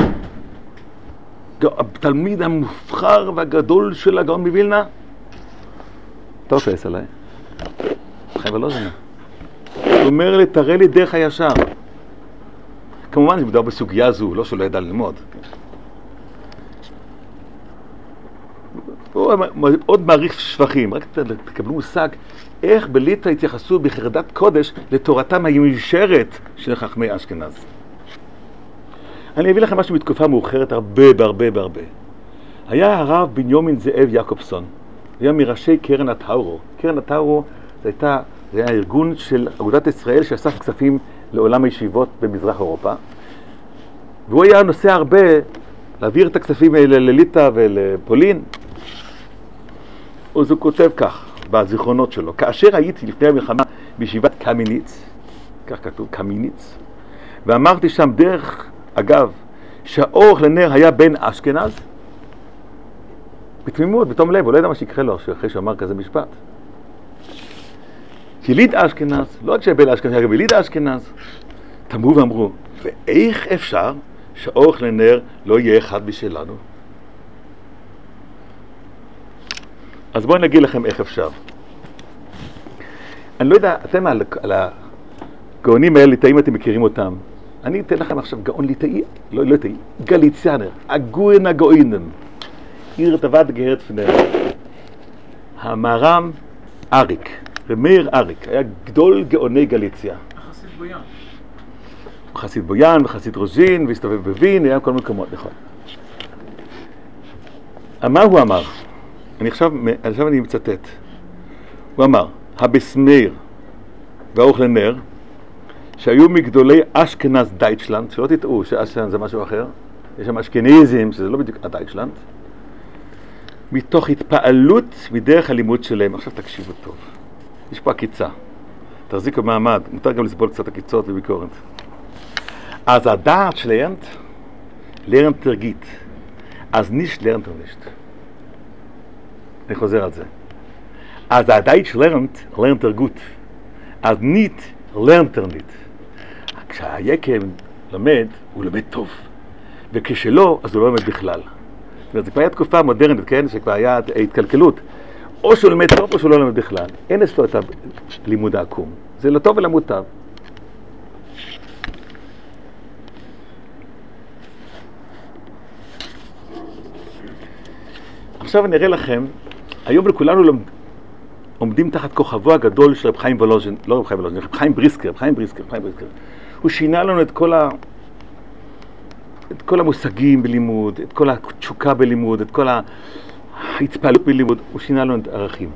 התלמיד המובחר והגדול של הגאון מווילנה. אתה לא כועס עליי? רב חיים וולוז'נר. הוא אומר לי, תראה לי דרך הישר. כמובן שמדובר בסוגיה זו, לא שלא ידע ללמוד. הוא עוד מעריך שבחים, רק תקבלו מושג איך בליטא התייחסו בחרדת קודש לתורתם הישרת של חכמי אשכנז. אני אביא לכם משהו בתקופה מאוחרת הרבה בהרבה בהרבה. היה הרב בנימין זאב יעקובסון, היה מראשי קרן הטאורו. קרן הטאורו זה, הייתה, זה היה ארגון של אגודת ישראל שאסף כספים לעולם הישיבות במזרח אירופה, והוא היה נוסע הרבה להעביר את הכספים האלה לליטא ולפולין. אז הוא כותב כך בזיכרונות שלו: כאשר הייתי לפני המלחמה בישיבת קמיניץ, כך כתוב, קמיניץ, ואמרתי שם דרך אגב שהאורך לנר היה בן אשכנז, בתמימות, בתום לב, הוא לא ידע מה שיקרה לו אחרי שאמר כזה משפט. יליד אשכנז, לא רק שבן אשכנז, אלא יליד אשכנז. תמרו ואמרו, ואיך אפשר שהאורך לנר לא יהיה אחד בשלנו? אז בואו נגיד לכם איך אפשר. אני לא יודע, אתם על, על הגאונים האלה ליטאים, אתם מכירים אותם. אני אתן לכם עכשיו גאון ליטאי, לא ליטאי, גליציאנר, הגויין הגאוינם, עיר דוד גהרת פנר. המהר"ם אריק, ומאיר אריק, היה גדול גאוני גליציה. חסיד בויאן. חסיד בויאן וחסיד רוז'ין, והסתובב בווין, היה כל מקומות, נכון. מה הוא אמר? אני עכשיו, עכשיו אני מצטט. הוא אמר, הבסמיר והאורך לנר, שהיו מגדולי אשכנז דייטשלנד, שלא תטעו שאשכנז זה משהו אחר, יש שם אשכנזים, שזה לא בדיוק הדייטשלנד, מתוך התפעלות מדרך הלימוד שלהם. עכשיו תקשיבו טוב, יש פה עקיצה, תחזיקו מעמד, מותר גם לסבול קצת עקיצות וביקורת. אז הדעת שלרנט, לרנט תרגיט, אז נישט לרנט ונישט. אני חוזר על זה. אז הדעת שלרנט, לרנט תרגות, אז ניט לרנט ניט. כשהיקם לומד, הוא לומד טוב, וכשלא, אז הוא לא לומד בכלל. זאת אומרת, זה כבר היה תקופה מודרנית, כן? שכבר היה התקלקלות. או שהוא לומד טוב או שהוא לא לומד בכלל. אין אצלו את הלימוד העקום. זה לא טוב ולמוטב. עכשיו אני אראה לכם, היום לכולנו לומד, עומדים תחת כוכבו הגדול של רב חיים וולוז'ן, לא רב חיים וולוז'ן, רב חיים בריסקר, רב חיים בריסקר, רב חיים בריסקר. הוא שינה לנו את כל ה... את כל המושגים בלימוד, את כל התשוקה בלימוד, את כל ההתפעלות בלימוד, הוא שינה לנו את הערכים.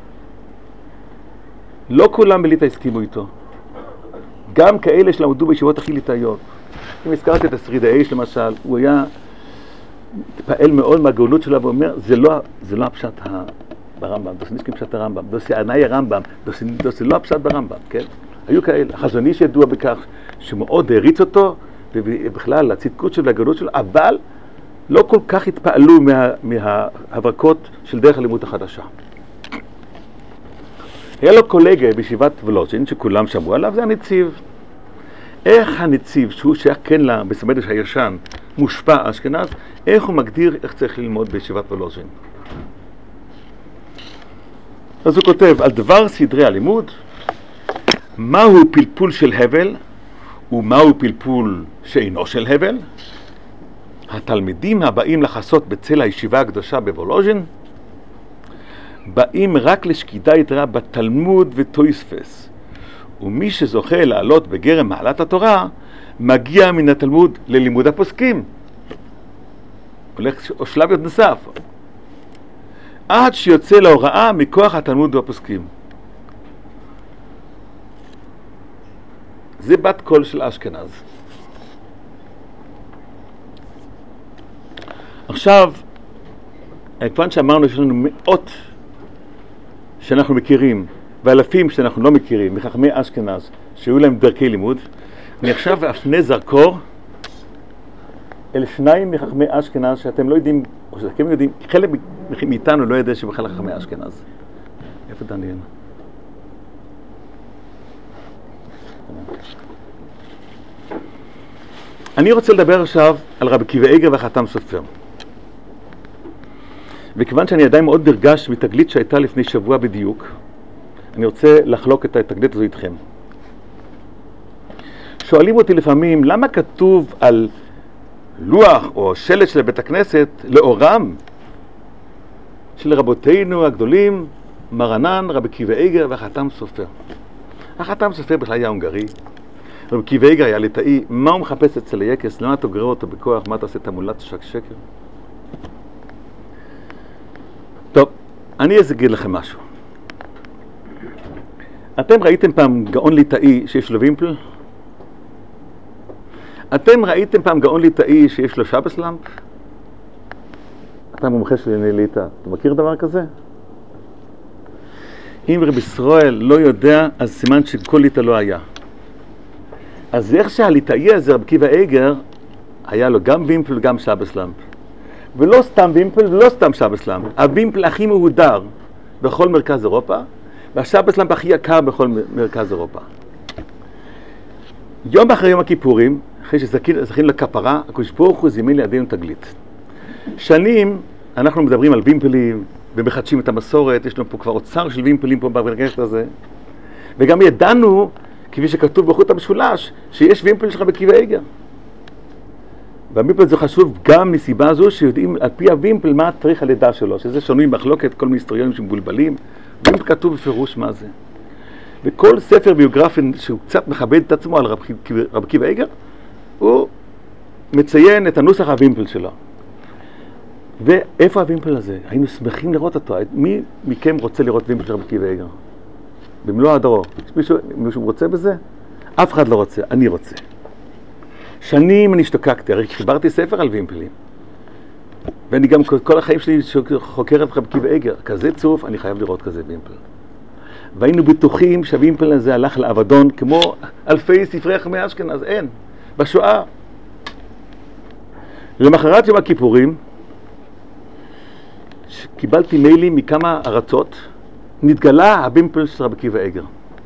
לא כולם בליטא הסכימו איתו. גם כאלה שלמדו בישיבות הכי ליטאיות. אם הזכרתי את השריד האיש למשל, הוא היה התפעל מאוד מהגאונות שלה ואומר, זה לא, זה לא הפשט ברמב"ם, דוסי נישקי פשט הרמב"ם, דוסי ענאי הרמב"ם, דוסי, דוסי לא הפשט ברמב"ם, כן? היו כאלה. החזון איש ידוע בכך שמאוד העריץ אותו, ובכלל הצדקות שלו והגדלות שלו, אבל לא כל כך התפעלו מה, מההברקות של דרך הלימוד החדשה. היה לו קולגה בישיבת וולוז'ין, שכולם שמעו עליו, זה הנציב. איך הנציב, שהוא שייך כן לבית המדרש הישן, מושפע אשכנז, איך הוא מגדיר איך צריך ללמוד בישיבת וולוז'ין. אז הוא כותב על דבר סדרי הלימוד, מהו פלפול של הבל ומהו פלפול שאינו של הבל. התלמידים הבאים לחסות בצל הישיבה הקדושה בוולוז'ין באים רק לשקידה יתרה בתלמוד ותויספס, ומי שזוכה לעלות בגרם מעלת התורה מגיע מן התלמוד ללימוד הפוסקים, הולך שלב עוד נוסף, עד שיוצא להוראה מכוח התלמוד והפוסקים. זה בת קול של אשכנז. עכשיו, כיוון שאמרנו שיש לנו מאות שאנחנו מכירים ואלפים שאנחנו לא מכירים מחכמי אשכנז שהיו להם דרכי לימוד, אני עכשיו אפנה זרקור אל שניים מחכמי אשכנז שאתם לא יודעים, או שאתם יודעים, חלק מאיתנו לא יודע שבכלל חכמי אשכנז. איפה דניאל? אני רוצה לדבר עכשיו על רבי עקיבא איגר והחתם סופר. וכיוון שאני עדיין מאוד נרגש מתגלית שהייתה לפני שבוע בדיוק, אני רוצה לחלוק את התגלית הזו איתכם. שואלים אותי לפעמים, למה כתוב על לוח או שלט של בית הכנסת לאורם של רבותינו הגדולים, מרנן, רבי עקיבא איגר והחתם סופר? החתם סופר בכלל היה הונגרי. רבי עקיבא איגר היה ליטאי. מה הוא מחפש אצל היקס? למה אתה גורר אותו בכוח? מה אתה עושה תעמולת שקר? טוב, אני אגיד לכם משהו. אתם ראיתם פעם גאון ליטאי שיש לו וימפל? אתם ראיתם פעם גאון ליטאי שיש לו שבס למפ? אתה מומחה של ענייני ליטא. אתה מכיר דבר כזה? אם רבי ישראל לא יודע, אז סימן שכל ליטא לא היה. אז איך שהליטאי הזה, רבי עקיבא איגר, היה לו גם וימפל וגם שבס למפ. ולא סתם וימפל ולא סתם שבס למפ. הווימפל הכי מהודר בכל מרכז אירופה, והשבס למפ הכי יקר בכל מרכז אירופה. יום אחרי יום הכיפורים, אחרי שזכינו לכפרה, הקדוש ברוך הוא זימן לידינו תגלית. שנים אנחנו מדברים על וימפלים ומחדשים את המסורת, יש לנו פה כבר אוצר של וימפלים פה בבית הכנסת הזה, וגם ידענו, כפי שכתוב בחוט המשולש, שיש וימפל של רבי עקיבא איגר. והווימפל זה חשוב גם מסיבה זו שיודעים על פי הווימפל מה צריך הלידה שלו, שזה שונוי מחלוקת, כל מיני היסטוריונים שמבולבלים. וימפל כתוב בפירוש מה זה. וכל ספר ביוגרפי שהוא קצת מכבד את עצמו על רבי עקיבא איגר, הוא מציין את הנוסח הווימפל שלו. ואיפה הווימפל הזה? היינו שמחים לראות אותו. מי מכם רוצה לראות וימפל של רבי עקיבא איגר? במלוא הדרו. מישהו, מישהו רוצה בזה? אף אחד לא רוצה, אני רוצה. שנים אני השתוקקתי, הרי חיברתי ספר על וימפלים. ואני גם כל החיים שלי חוקר את רבי עקיבא איגר. כזה צוף, אני חייב לראות כזה וימפל. והיינו בטוחים שהווימפל הזה הלך לאבדון, כמו אלפי ספרי חכמי אשכנז, אין. בשואה. למחרת יום הכיפורים, קיבלתי מיילים מכמה ארצות, נתגלה הווימפל של רבי עקיבא איגר.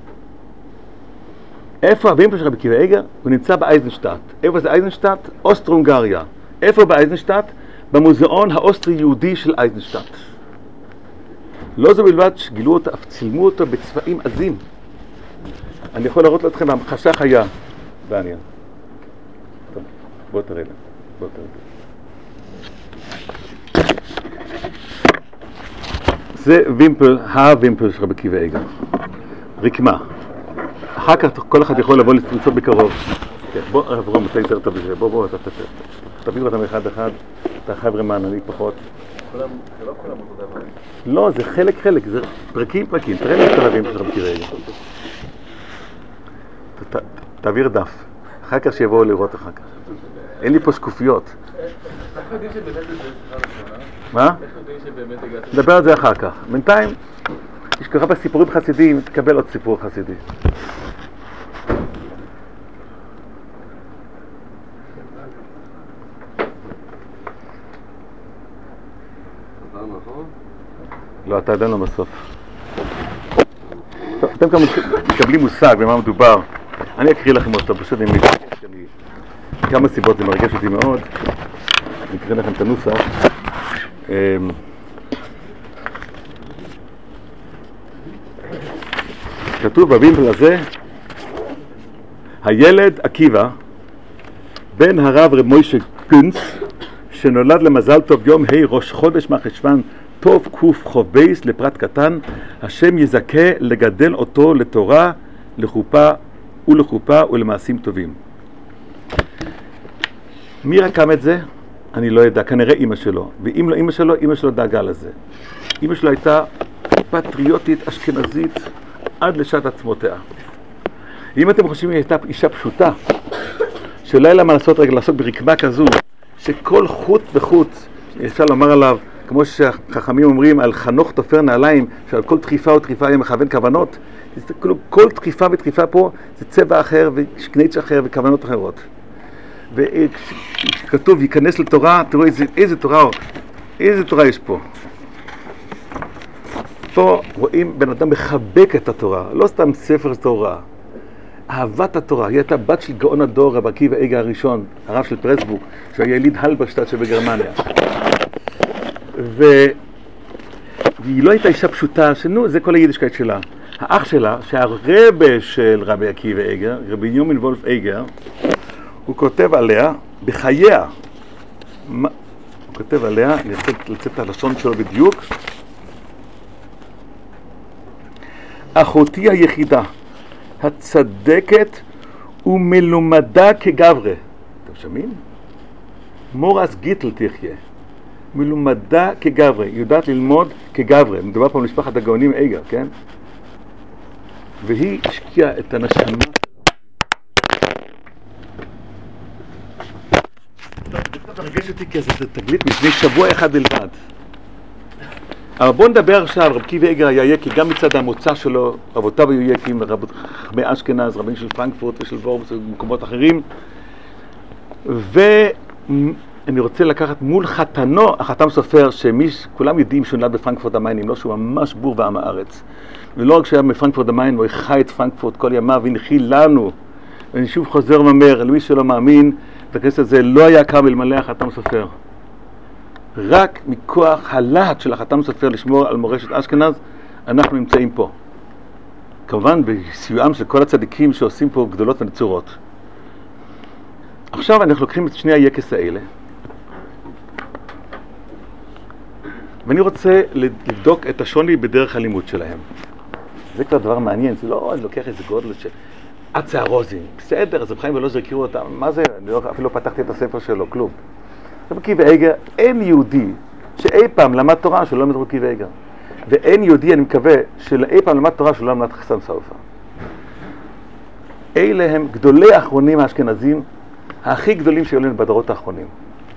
איפה הווימפל של רבי עקיבא איגר? הוא נמצא באייזנשטאט. איפה זה אייזנשטאט? אוסטרו-הונגריה. איפה באייזנשטאט? במוזיאון האוסטרי-יהודי של אייזנשטאט. לא זו בלבד שגילו אותו, אף צילמו אותו בצבעים עזים. אני יכול להראות לכם בהמחשה חיה. דניאל. טוב, בוא תראה לי. בוא תראה לי. זה וימפל, הווימפל של רבי עקיבא איגר. רקמה. אחר כך כל אחד יכול לבוא לצמצות בקרוב. בוא, אברום, אתה יותר טוב בזה. בוא, בוא, אתה תתת. תביאו אותם אחד אחד. אתה חבר'ה מענני פחות. זה לא כל המודדה בהם. לא, זה חלק חלק. זה פרקים פרקים. תראה לי את הווימפל של רבי עקיבא איגר. תעביר דף. אחר כך שיבואו לראות אחר כך. אין לי פה שקופיות. אנחנו יודעים שבאמת זה סליחה ראשונה. מה? נדבר על זה אחר כך. בינתיים, יש ככה בסיפורים חסידיים, תקבל עוד סיפור חסידי. לא, אתה עדיין לא בסוף. טוב, אתם כאן מקבלים מושג במה מדובר. אני אקריא לכם אותו, פשוט אני מתרגש, כמה סיבות זה מרגש אותי מאוד. אני אקריא לכם את הנוסח. כתוב בבימבל הזה, הילד עקיבא, בן הרב רב מוישה גונץ, שנולד למזל טוב יום ה' ראש חודש מחשוון טוב קוף חוב בייס לפרט קטן, השם יזכה לגדל אותו לתורה, לחופה ולחופה ולמעשים טובים. מי רקם את זה? אני לא יודע, כנראה אמא שלו. ואם לא אמא שלו, אמא שלו דאגה לזה. אמא שלו הייתה פטריוטית אשכנזית עד לשעת עצמותיה. אם אתם חושבים היא הייתה אישה פשוטה, שלא היה לה מה לעשות רגע לעסוק ברקמה כזו, שכל חוט וחוט, אפשר לומר עליו, כמו שהחכמים אומרים על חנוך תופר נעליים, שעל כל דחיפה או דחיפה היה מכוון כוונות, כל דחיפה ודחיפה פה זה צבע אחר ושקניץ' אחר וכוונות אחרות. וכתוב ייכנס לתורה, תראו איזה, איזה תורה, איזה תורה יש פה. פה רואים בן אדם מחבק את התורה, לא סתם ספר תורה. אהבת התורה, היא הייתה בת של גאון הדור, רב עקיבא איגר הראשון, הרב של פרסבורג, שהוא היה יליד הלברשטאט שבגרמניה. ו... והיא לא הייתה אישה פשוטה, שנו, זה כל היידישקייט שלה. האח שלה, שהרבא של רבי עקיבא איגר, רבי יומין וולף איגר, הוא כותב עליה, בחייה, מה... הוא כותב עליה, אני רוצה לצאת את הלשון שלו בדיוק, אחותי היחידה, הצדקת ומלומדה כגברה. אתם שומעים? מורס גיטל תחיה. מלומדה כגברה. יודעת ללמוד כגברה. מדובר פה על משפחת הגאונים איגר, כן? והיא השקיעה את הנשמה. זה קצת מרגש אותי כי זה תגלית מפני שבוע אחד בלבד. אבל בואו נדבר עכשיו, רב עקיבא איגר היה יקי, גם מצד המוצא שלו, רבותיו היו יקים, חכמי אשכנז, רבנים של פרנקפורט ושל וורמס ומקומות אחרים. ואני רוצה לקחת מול חתנו, החתם סופר, שכולם יודעים שהוא נולד בפרנקפורט המיינים, לא שהוא ממש בור בעם הארץ. ולא רק שהיה בפרנקפורט המיינים, הוא חי את פרנקפורט כל ימיו והנחיל לנו. ואני שוב חוזר ואומר, למי שלא מאמין, את הכנסת הזה לא היה קם אלמלא החתם סופר. רק מכוח הלהט של החתם סופר לשמור על מורשת אשכנז, אנחנו נמצאים פה. כמובן בסיועם של כל הצדיקים שעושים פה גדולות ונצורות. עכשיו אנחנו לוקחים את שני היקס האלה, ואני רוצה לבדוק את השוני בדרך הלימוד שלהם. זה כבר דבר מעניין, זה לא, אני לוקח איזה גודל ש... עצה הרוזין, בסדר, אז רב חיים ולוזר הכירו אותם, מה זה? אני לא, אפילו לא פתחתי את הספר שלו, כלום. רב עקיבא איגר, אין יהודי שאי פעם למד תורה שלא למד רב עקיבא איגר. ואין יהודי, אני מקווה, שאי פעם למד תורה שלא למד חסם סופה. אלה הם גדולי האחרונים האשכנזים, הכי גדולים שהיו לנו בדורות האחרונים.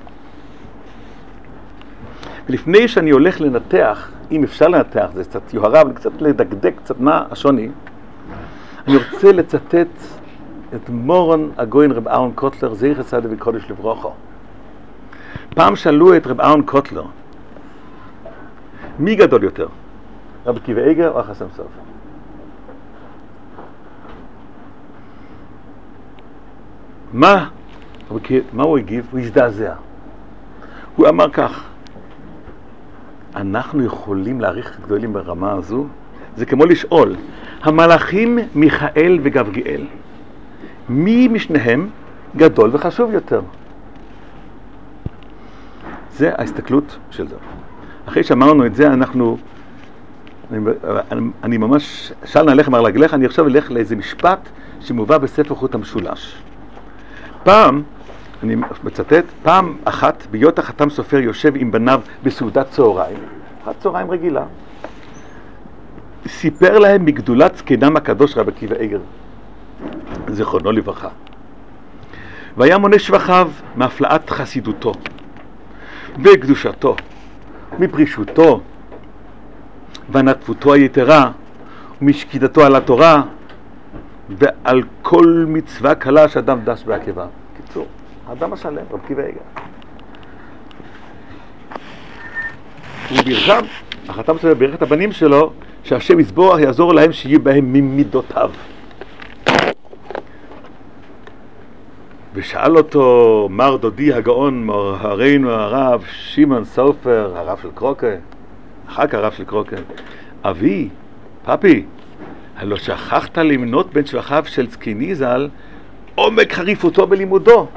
ולפני שאני הולך לנתח, אם אפשר לנתח, זה קצת יוהרה, אבל קצת לדקדק קצת מה השוני, אני רוצה לצטט את מורן הגויין רב אהרון קוטלר, זכר צדיק וקודש לברכה. פעם שאלו את רב אהרון קוטלר, מי גדול יותר? רב עקיבא איגר או החסם סופה? מה? מה הוא הגיב? הוא הזדעזע. הוא אמר כך, אנחנו יכולים להעריך גדולים ברמה הזו? זה כמו לשאול, המלאכים מיכאל וגבריאל, מי משניהם גדול וחשוב יותר? זה ההסתכלות של זה. אחרי שאמרנו את זה, אנחנו, אני, אני ממש, שאל נעליך אמר לגלך, אני עכשיו אלך לאיזה משפט שמובא בספר חוט המשולש. פעם, אני מצטט, פעם אחת, בהיות החתם סופר יושב עם בניו בסעודת צהריים, אחת צהריים רגילה, סיפר להם מגדולת זקנם הקדוש רב עקיבא איגר, זיכרונו לברכה. והיה מונה שבחיו מהפלאת חסידותו וקדושתו מפרישותו וענפותו היתרה ומשקידתו על התורה ועל כל מצווה קלה שאדם דש בעקבה. קיצור, האדם השלם, רב עקיבא איגר. הוא בירכם, החתם סופר בירך את הבנים שלו, שהשם יסבורך יעזור להם שיהיו בהם ממידותיו. ושאל אותו מר דודי הגאון, מר הרינו הרב שמעון סופר, הרב של קרוקה, אחר כך הרב של קרוקה, אבי, פאפי, הלא שכחת למנות בין שבחיו של זקני ז"ל עומק חריפותו בלימודו.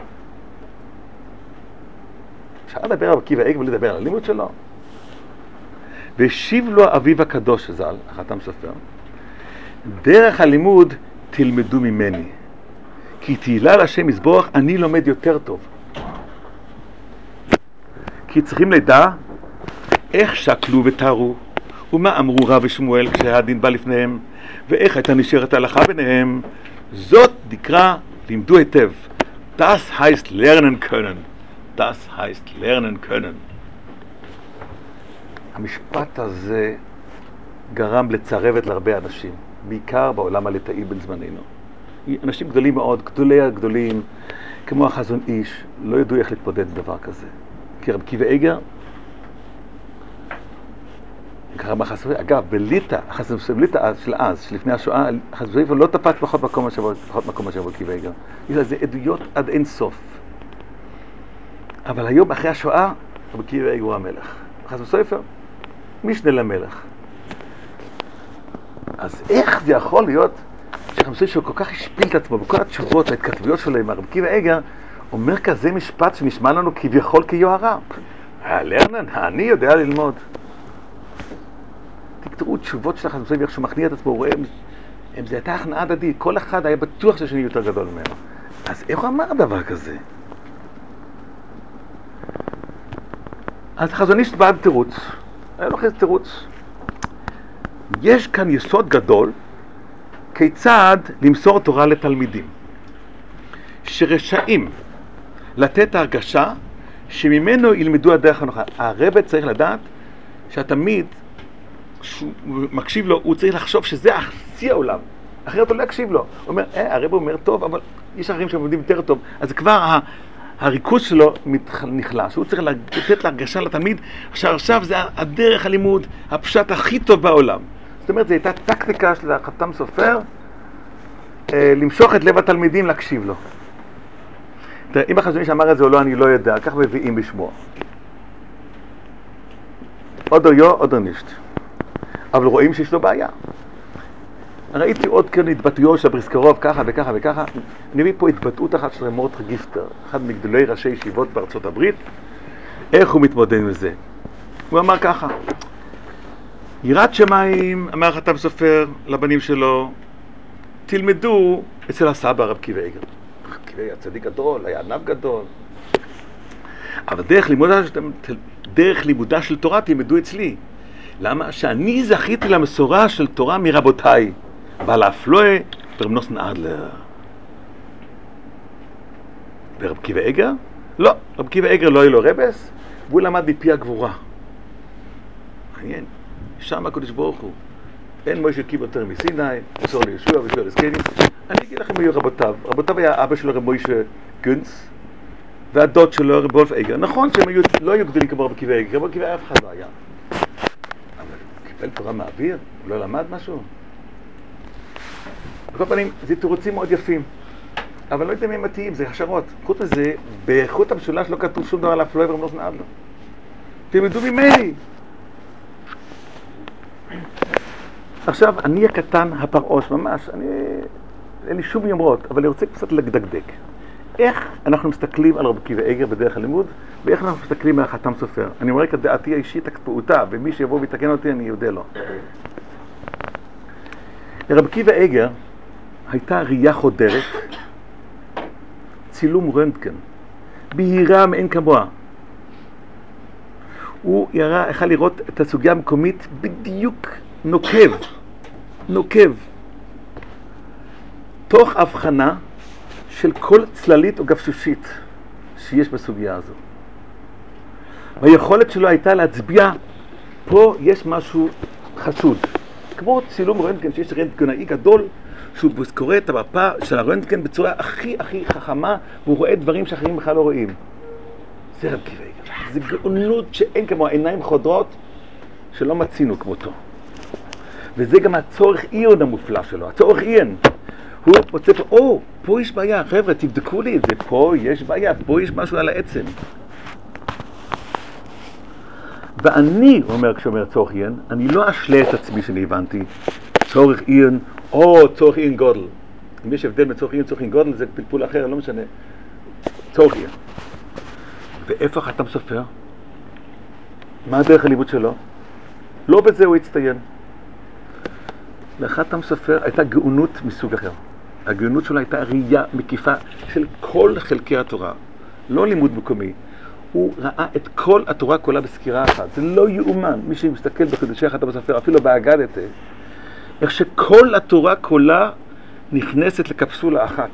אפשר לדבר על רב עקיבא איגר ולדבר על הלימוד שלו. והשיב לו אביו הקדוש ז"ל, החתם סופר, דרך הלימוד תלמדו ממני, כי תהילה להשם יסבורך אני לומד יותר טוב. כי צריכים לדע איך שקלו ותארו ומה אמרו רב ושמואל כשהדין בא לפניהם ואיך הייתה נשארת ההלכה ביניהם. זאת נקרא לימדו היטב. Das heißt lernen können. Das heißt lernen können. המשפט הזה גרם לצרבת להרבה אנשים, בעיקר בעולם הליטאי בן זמננו. אנשים גדולים מאוד, גדולי הגדולים, כמו החזון איש, לא ידעו איך להתמודד עם דבר כזה. כי רב עקיבא איגר, אגב, בליטא, החזון בליטא של אז, שלפני השואה, החזון איפה לא תפס פחות מקום מאשר רב עקיבא איגר. יש לזה עדויות עד אין סוף. אבל היום, אחרי השואה, רב עקיבא איגר הוא המלך. החזון סופר, משנה למלך. אז איך זה יכול להיות שרב סופר שהוא כל כך השפיל את עצמו בכל התשובות וההתכתבויות שלו עם רב עקיבא איגר, אומר כזה משפט שנשמע לנו כביכול כיוהרה. הלרנן, אני יודע ללמוד. תקראו תשובות של החזון סופר, איך שהוא מכניע את עצמו, הוא רואה, הם זה הייתה הכנעה הדדית, כל אחד היה בטוח שהשני יותר גדול ממנו. אז איך הוא אמר דבר כזה? אז החזון איש בא בתירוץ. היה לו אחרי תירוץ. יש כאן יסוד גדול כיצד למסור תורה לתלמידים שרשאים לתת ההרגשה שממנו ילמדו הדרך הנוחה. הרב צריך לדעת שהתלמיד שהוא מקשיב לו, הוא צריך לחשוב שזה שיא העולם, אחרת הוא לא יקשיב לו. הוא אומר, אה, הרב אומר טוב, אבל יש אחרים שעובדים יותר טוב. אז כבר הריכוז שלו נחלש. הוא צריך לתת להרגשה לתלמיד שעכשיו זה הדרך הלימוד, הפשט הכי טוב בעולם. זאת אומרת, זו הייתה טקטיקה של החתם סופר למשוך את לב התלמידים להקשיב לו. תראה, אם החזון איש אמר את זה או לא, אני לא יודע, כך מביאים בשמו. עוד או יו, עוד או נישט. אבל רואים שיש לו בעיה. ראיתי עוד כאן התבטאויות של הבריסקרוב, ככה וככה וככה. אני מביא פה התבטאות אחת של מורדכי גיפטר, אחד מגדולי ראשי ישיבות בארצות הברית. איך הוא מתמודד עם זה? הוא אמר ככה, יראת שמיים, אמר החתם סופר לבנים שלו, תלמדו אצל הסבא רב עקיבא איגר. רב עקיבא היה צדיק גדול, היה ענב גדול. אבל דרך לימודה, דרך לימודה של תורה תלמדו אצלי. למה? שאני זכיתי למסורה של תורה מרבותיי. בעל האפלואה, רב נוסן אדלר. ורב עקיבא איגר? לא, רב עקיבא איגר לא היה לו רבס, והוא למד מפי הגבורה. מעניין. שם הקדוש ברוך הוא. אין מוישה קיב יותר מסיני, מסור לישוע ושוע לזקנים. אני אגיד לכם מי היו רבותיו. רבותיו היה אבא שלו רב מוישה גונץ, והדוד שלו רב וולף איגר. נכון שהם היו, לא היו גדולים כמו רב עקיבא איגר, רב עקיבא אף אחד לא היה. אבל הוא קיבל תורה מהאוויר? הוא לא למד משהו? בכל פנים, זה תירוצים מאוד יפים. אבל לא יודעים אם מתאים, זה הכשרות. חוץ מזה, באיכות המשולש לא כתוב שום דבר על האפלואה ורב נוסן אדלר. תלמדו ממני. עכשיו, אני הקטן, הפרעוש, ממש, אני... אין לי שום יומרות, אבל אני רוצה קצת לדקדק. איך אנחנו מסתכלים על רב עקיבא איגר בדרך הלימוד, ואיך אנחנו מסתכלים על החתם סופר. אני אומר את דעתי האישית הקפאותה, ומי שיבוא ויתקן אותי, אני יודע לו. לרב עקיבא איגר הייתה ראייה חודרת, צילום רנטגן, בהירה מאין כמוה. הוא יראה, יכול לראות את הסוגיה המקומית בדיוק נוקב, נוקב, תוך הבחנה של כל צללית או גבשושית שיש בסוגיה הזו. והיכולת שלו הייתה להצביע, פה יש משהו חשוד. כמו צילום רנטגן, שיש רנטגנאי גדול, שהוא קורא את המפה של הרנטגן בצורה הכי הכי חכמה, והוא רואה דברים שאחרים בכלל לא רואים. זה רב עקיבא איגר. זה גאונות שאין כמו עיניים חודרות, שלא מצינו כמותו. וזה גם הצורך עיון המופלא שלו, הצורך עיין. הוא מוצא פה, או, פה יש בעיה, חבר'ה, תבדקו לי את זה, פה יש בעיה, פה יש משהו על העצם. ואני, הוא אומר, כשאומר צורך עיין, אני לא אשלה את עצמי שאני הבנתי, צורך עיין, או צורך עיין גודל. אם יש הבדל מצורך עיין, צורך עיין גודל, זה פלפול אחר, לא משנה. צורך עיין. ואיפה חתם סופר? מה הדרך הלימוד שלו? לא בזה הוא הצטיין. לחתם סופר הייתה גאונות מסוג אחר. הגאונות שלו הייתה ראייה מקיפה של כל חלקי התורה. לא לימוד מקומי. הוא ראה את כל התורה כולה בסקירה אחת. זה לא יאומן. מי שמסתכל בחידושי חתם סופר, אפילו באגדתא, איך שכל התורה כולה נכנסת לקפסולה אחת.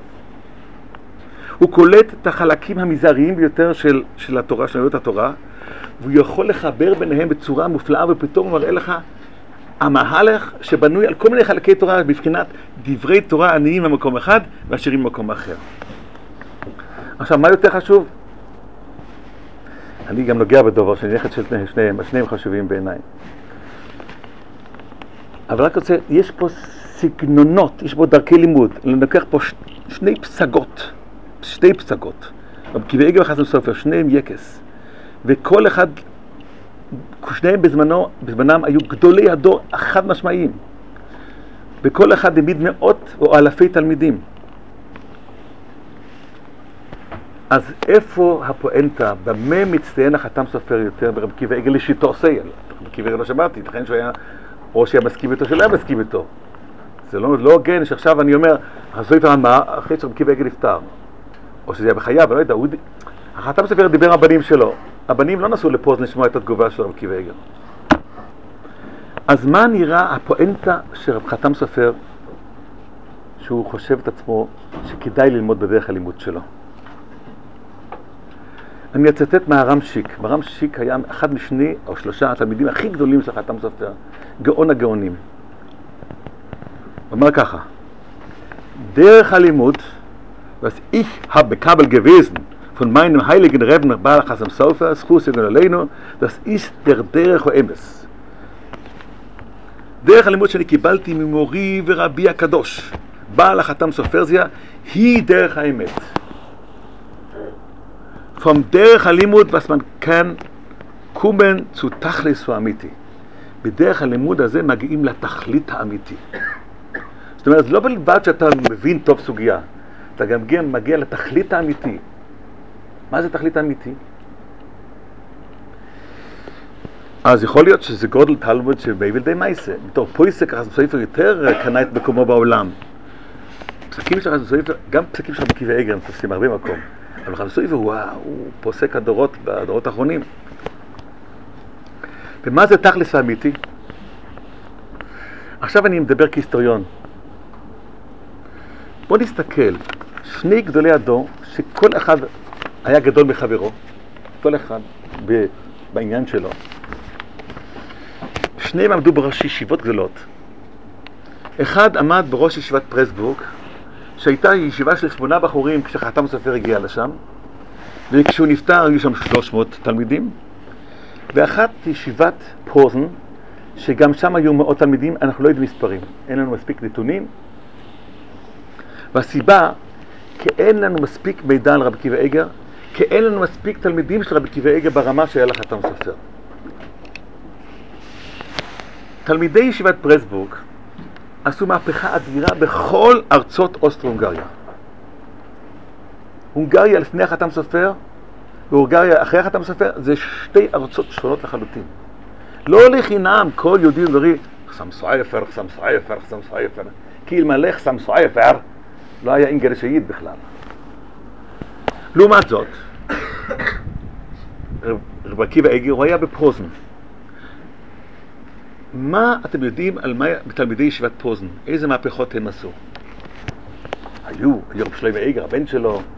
הוא קולט את החלקים המזעריים ביותר של, של התורה, של עיות התורה, והוא יכול לחבר ביניהם בצורה מופלאה, ופתאום הוא מראה לך המהלך שבנוי על כל מיני חלקי תורה, בבחינת דברי תורה עניים במקום אחד ועשירים במקום אחר. עכשיו, מה יותר חשוב? אני גם נוגע בדבר שאני נכד של שניהם, השניהם חשובים בעיניי. אבל רק רוצה, יש פה סגנונות, יש פה דרכי לימוד. אני לוקח פה ש... שני פסגות, שתי פסגות. רב עקיבא איגר וחתם סופר, שניהם יקס. וכל אחד, שניהם בזמנו, בזמנם היו גדולי הדור החד משמעיים. וכל אחד העמיד מאות או אלפי תלמידים. אז איפה הפואנטה, במה מצטיין החתם סופר יותר ברב עקיבא איגר לשיטו סייל? רב עקיבא איגר לא שמעתי, תכן שהוא היה, או שהיה מסכים איתו, שלא היה מסכים איתו. זה לא, לא הוגן שעכשיו אני אומר, הסופר אמר, אחרי שרב עקיבא איגר נפטר. או שזה היה בחייו, לא יודע, הוא... החתם סופר דיבר עם הבנים שלו. הבנים לא נסעו לפוזן לשמוע את התגובה של רב עקיבא איגר. אז מה נראה הפואנטה של רב חתם סופר, שהוא חושב את עצמו שכדאי ללמוד בדרך הלימוד שלו? אני אצטט מהרם שיק. הרם שיק היה אחד משני או שלושה התלמידים הכי גדולים של חתם סופר, גאון הגאונים. הוא אומר ככה, דרך הלימוד, was ich habe Kabel gewesen von meinem heiligen Rebbe Baal Chatam Sofer, Schus Yigdal Aleinu, das ist der Derech HaEmes. דרך הלימוד שאני קיבלתי ממורי ורבי הקדוש, בעל החתם סופר, היא דרך האמת. Vom דרך הלימוד, was man kann kommen zu Tachlis האמיתי. בדרך הלימוד הזה מגיעים לתכלית האמיתי. זאת אומרת, לא בלבד שאתה מבין טוב סוגיה, אתה גם מגיע, מגיע לתכלית האמיתי. מה זה תכלית האמיתי? אז יכול להיות שזה גודל תלמוד שבייבל די מייסה. בתור פויסק, החתם סופר יותר קנה את מקומו בעולם. פסקים של החתם סופר, גם פסקים של רב עקיבא איגר, הם תופסים הרבה מקום. אבל החתם סופר, וואו, הוא פוסק הדורות, הדורות האחרונים. ומה זה תכלס האמיתי? עכשיו אני מדבר כהיסטוריון. בוא נסתכל, שני גדולי הדור, שכל אחד היה גדול מחברו, כל אחד בעניין שלו. שניהם עמדו בראש ישיבות גדולות. אחד עמד בראש ישיבת פרסבורג, שהייתה ישיבה של שמונה בחורים כשחתם סופר הגיע לשם, וכשהוא נפטר היו שם שלוש מאות תלמידים, ואחת ישיבת פוזן, שגם שם היו מאות תלמידים, אנחנו לא יודעים מספרים, אין לנו מספיק נתונים, והסיבה, כי אין לנו מספיק מידע על רב עקיבא איגר, כי אין לנו מספיק תלמידים של רב עקיבא איגר ברמה שהיה לחתם סופר. תלמידי ישיבת פרסבורג עשו מהפכה אדירה בכל ארצות אוסטרו-הונגריה. הונגריה לפני החתם סופר והונגריה אחרי החתם סופר זה שתי ארצות שונות לחלוטין. לא לחינם כל יהודי הונגרי חסם סופר, חסם סופר, חסם סופר, כי אלמלא חסם סופר לא היה אינגר שהיד בכלל. לעומת זאת, רב עקיבא איגר הוא היה בפוזן. מה אתם יודעים על מה בתלמידי ישיבת פוזן? איזה מהפכות הם עשו? היו, היו רב שלמה איגר, הבן שלו,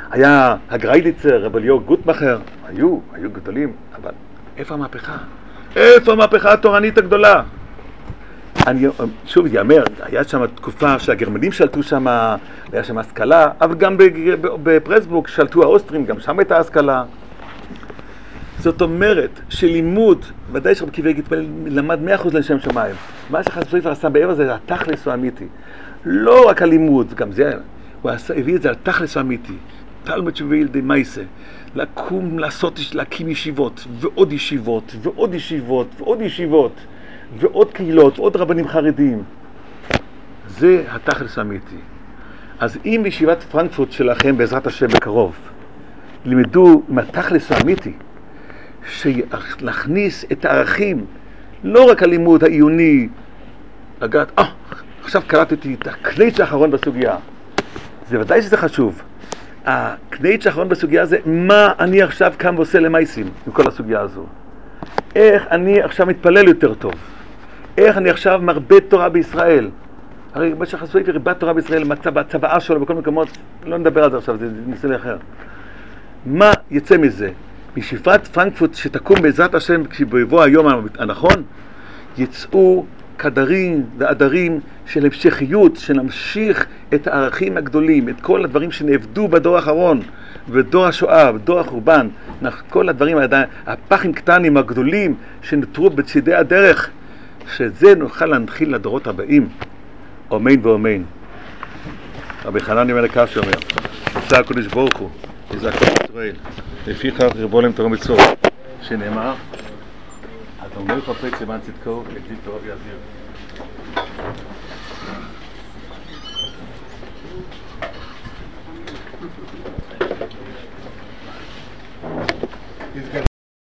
היה הגרייליצר, רב אליהו גוטמכר, היו, היו גדולים, אבל איפה המהפכה? איפה המהפכה התורנית הגדולה? אני, שוב, יאמר, היה שם תקופה שהגרמנים שלטו שם, היה שם השכלה, אבל גם בפרסבורג שלטו האוסטרים, גם שם הייתה השכלה. זאת אומרת שלימוד, ודאי שרב עקיבא איגר למד מאה אחוז לשם שמיים. מה שחסידות סופר עשה בעבר זה התכלס האמיתי. לא רק הלימוד, גם זה, הוא עשה, הביא את זה התכלס האמיתי. תלמוד שביל די מייסה. לקום, לעשות, להקים ישיבות, ועוד ישיבות, ועוד ישיבות, ועוד ישיבות, ועוד קהילות, ועוד רבנים חרדים. זה התכלס האמיתי. אז אם בישיבת פרנקפורט שלכם, בעזרת השם בקרוב, לימדו עם התכלס האמיתי, שלהכניס את הערכים, לא רק הלימוד העיוני, לגעת, אה, עכשיו קראתי את הקנייץ' האחרון בסוגיה. זה ודאי שזה חשוב. הקנייץ' האחרון בסוגיה זה מה אני עכשיו קם ועושה למייסים עם כל הסוגיה הזו. איך אני עכשיו מתפלל יותר טוב. איך אני עכשיו מרבה תורה בישראל. הרי במשך הסופר ריבה תורה בישראל, בצבאה שלו, בכל מקומות, לא נדבר על זה עכשיו, זה נושא אחר. מה יצא מזה? מישיבת פרנקפורט שתקום בעזרת השם כשבבוא היום הנכון, יצאו קדרים ועדרים של המשכיות, שנמשיך את הערכים הגדולים, את כל הדברים שנעבדו בדור האחרון, בדור השואה, בדור החורבן, כל הדברים, הפחים קטנים הגדולים שנותרו בצדי הדרך, שזה נוכל להנחיל לדורות הבאים. אמן ואמן. רבי חנניה מלך קשיא אומר, ימצא הקדוש ברוך הוא, יזעקו ישראל, לפיכך ירבו להם תורה ומצוות, שנאמר, אתה אומר חפץ למען צדקו, יגדיל תורה ויאדיר.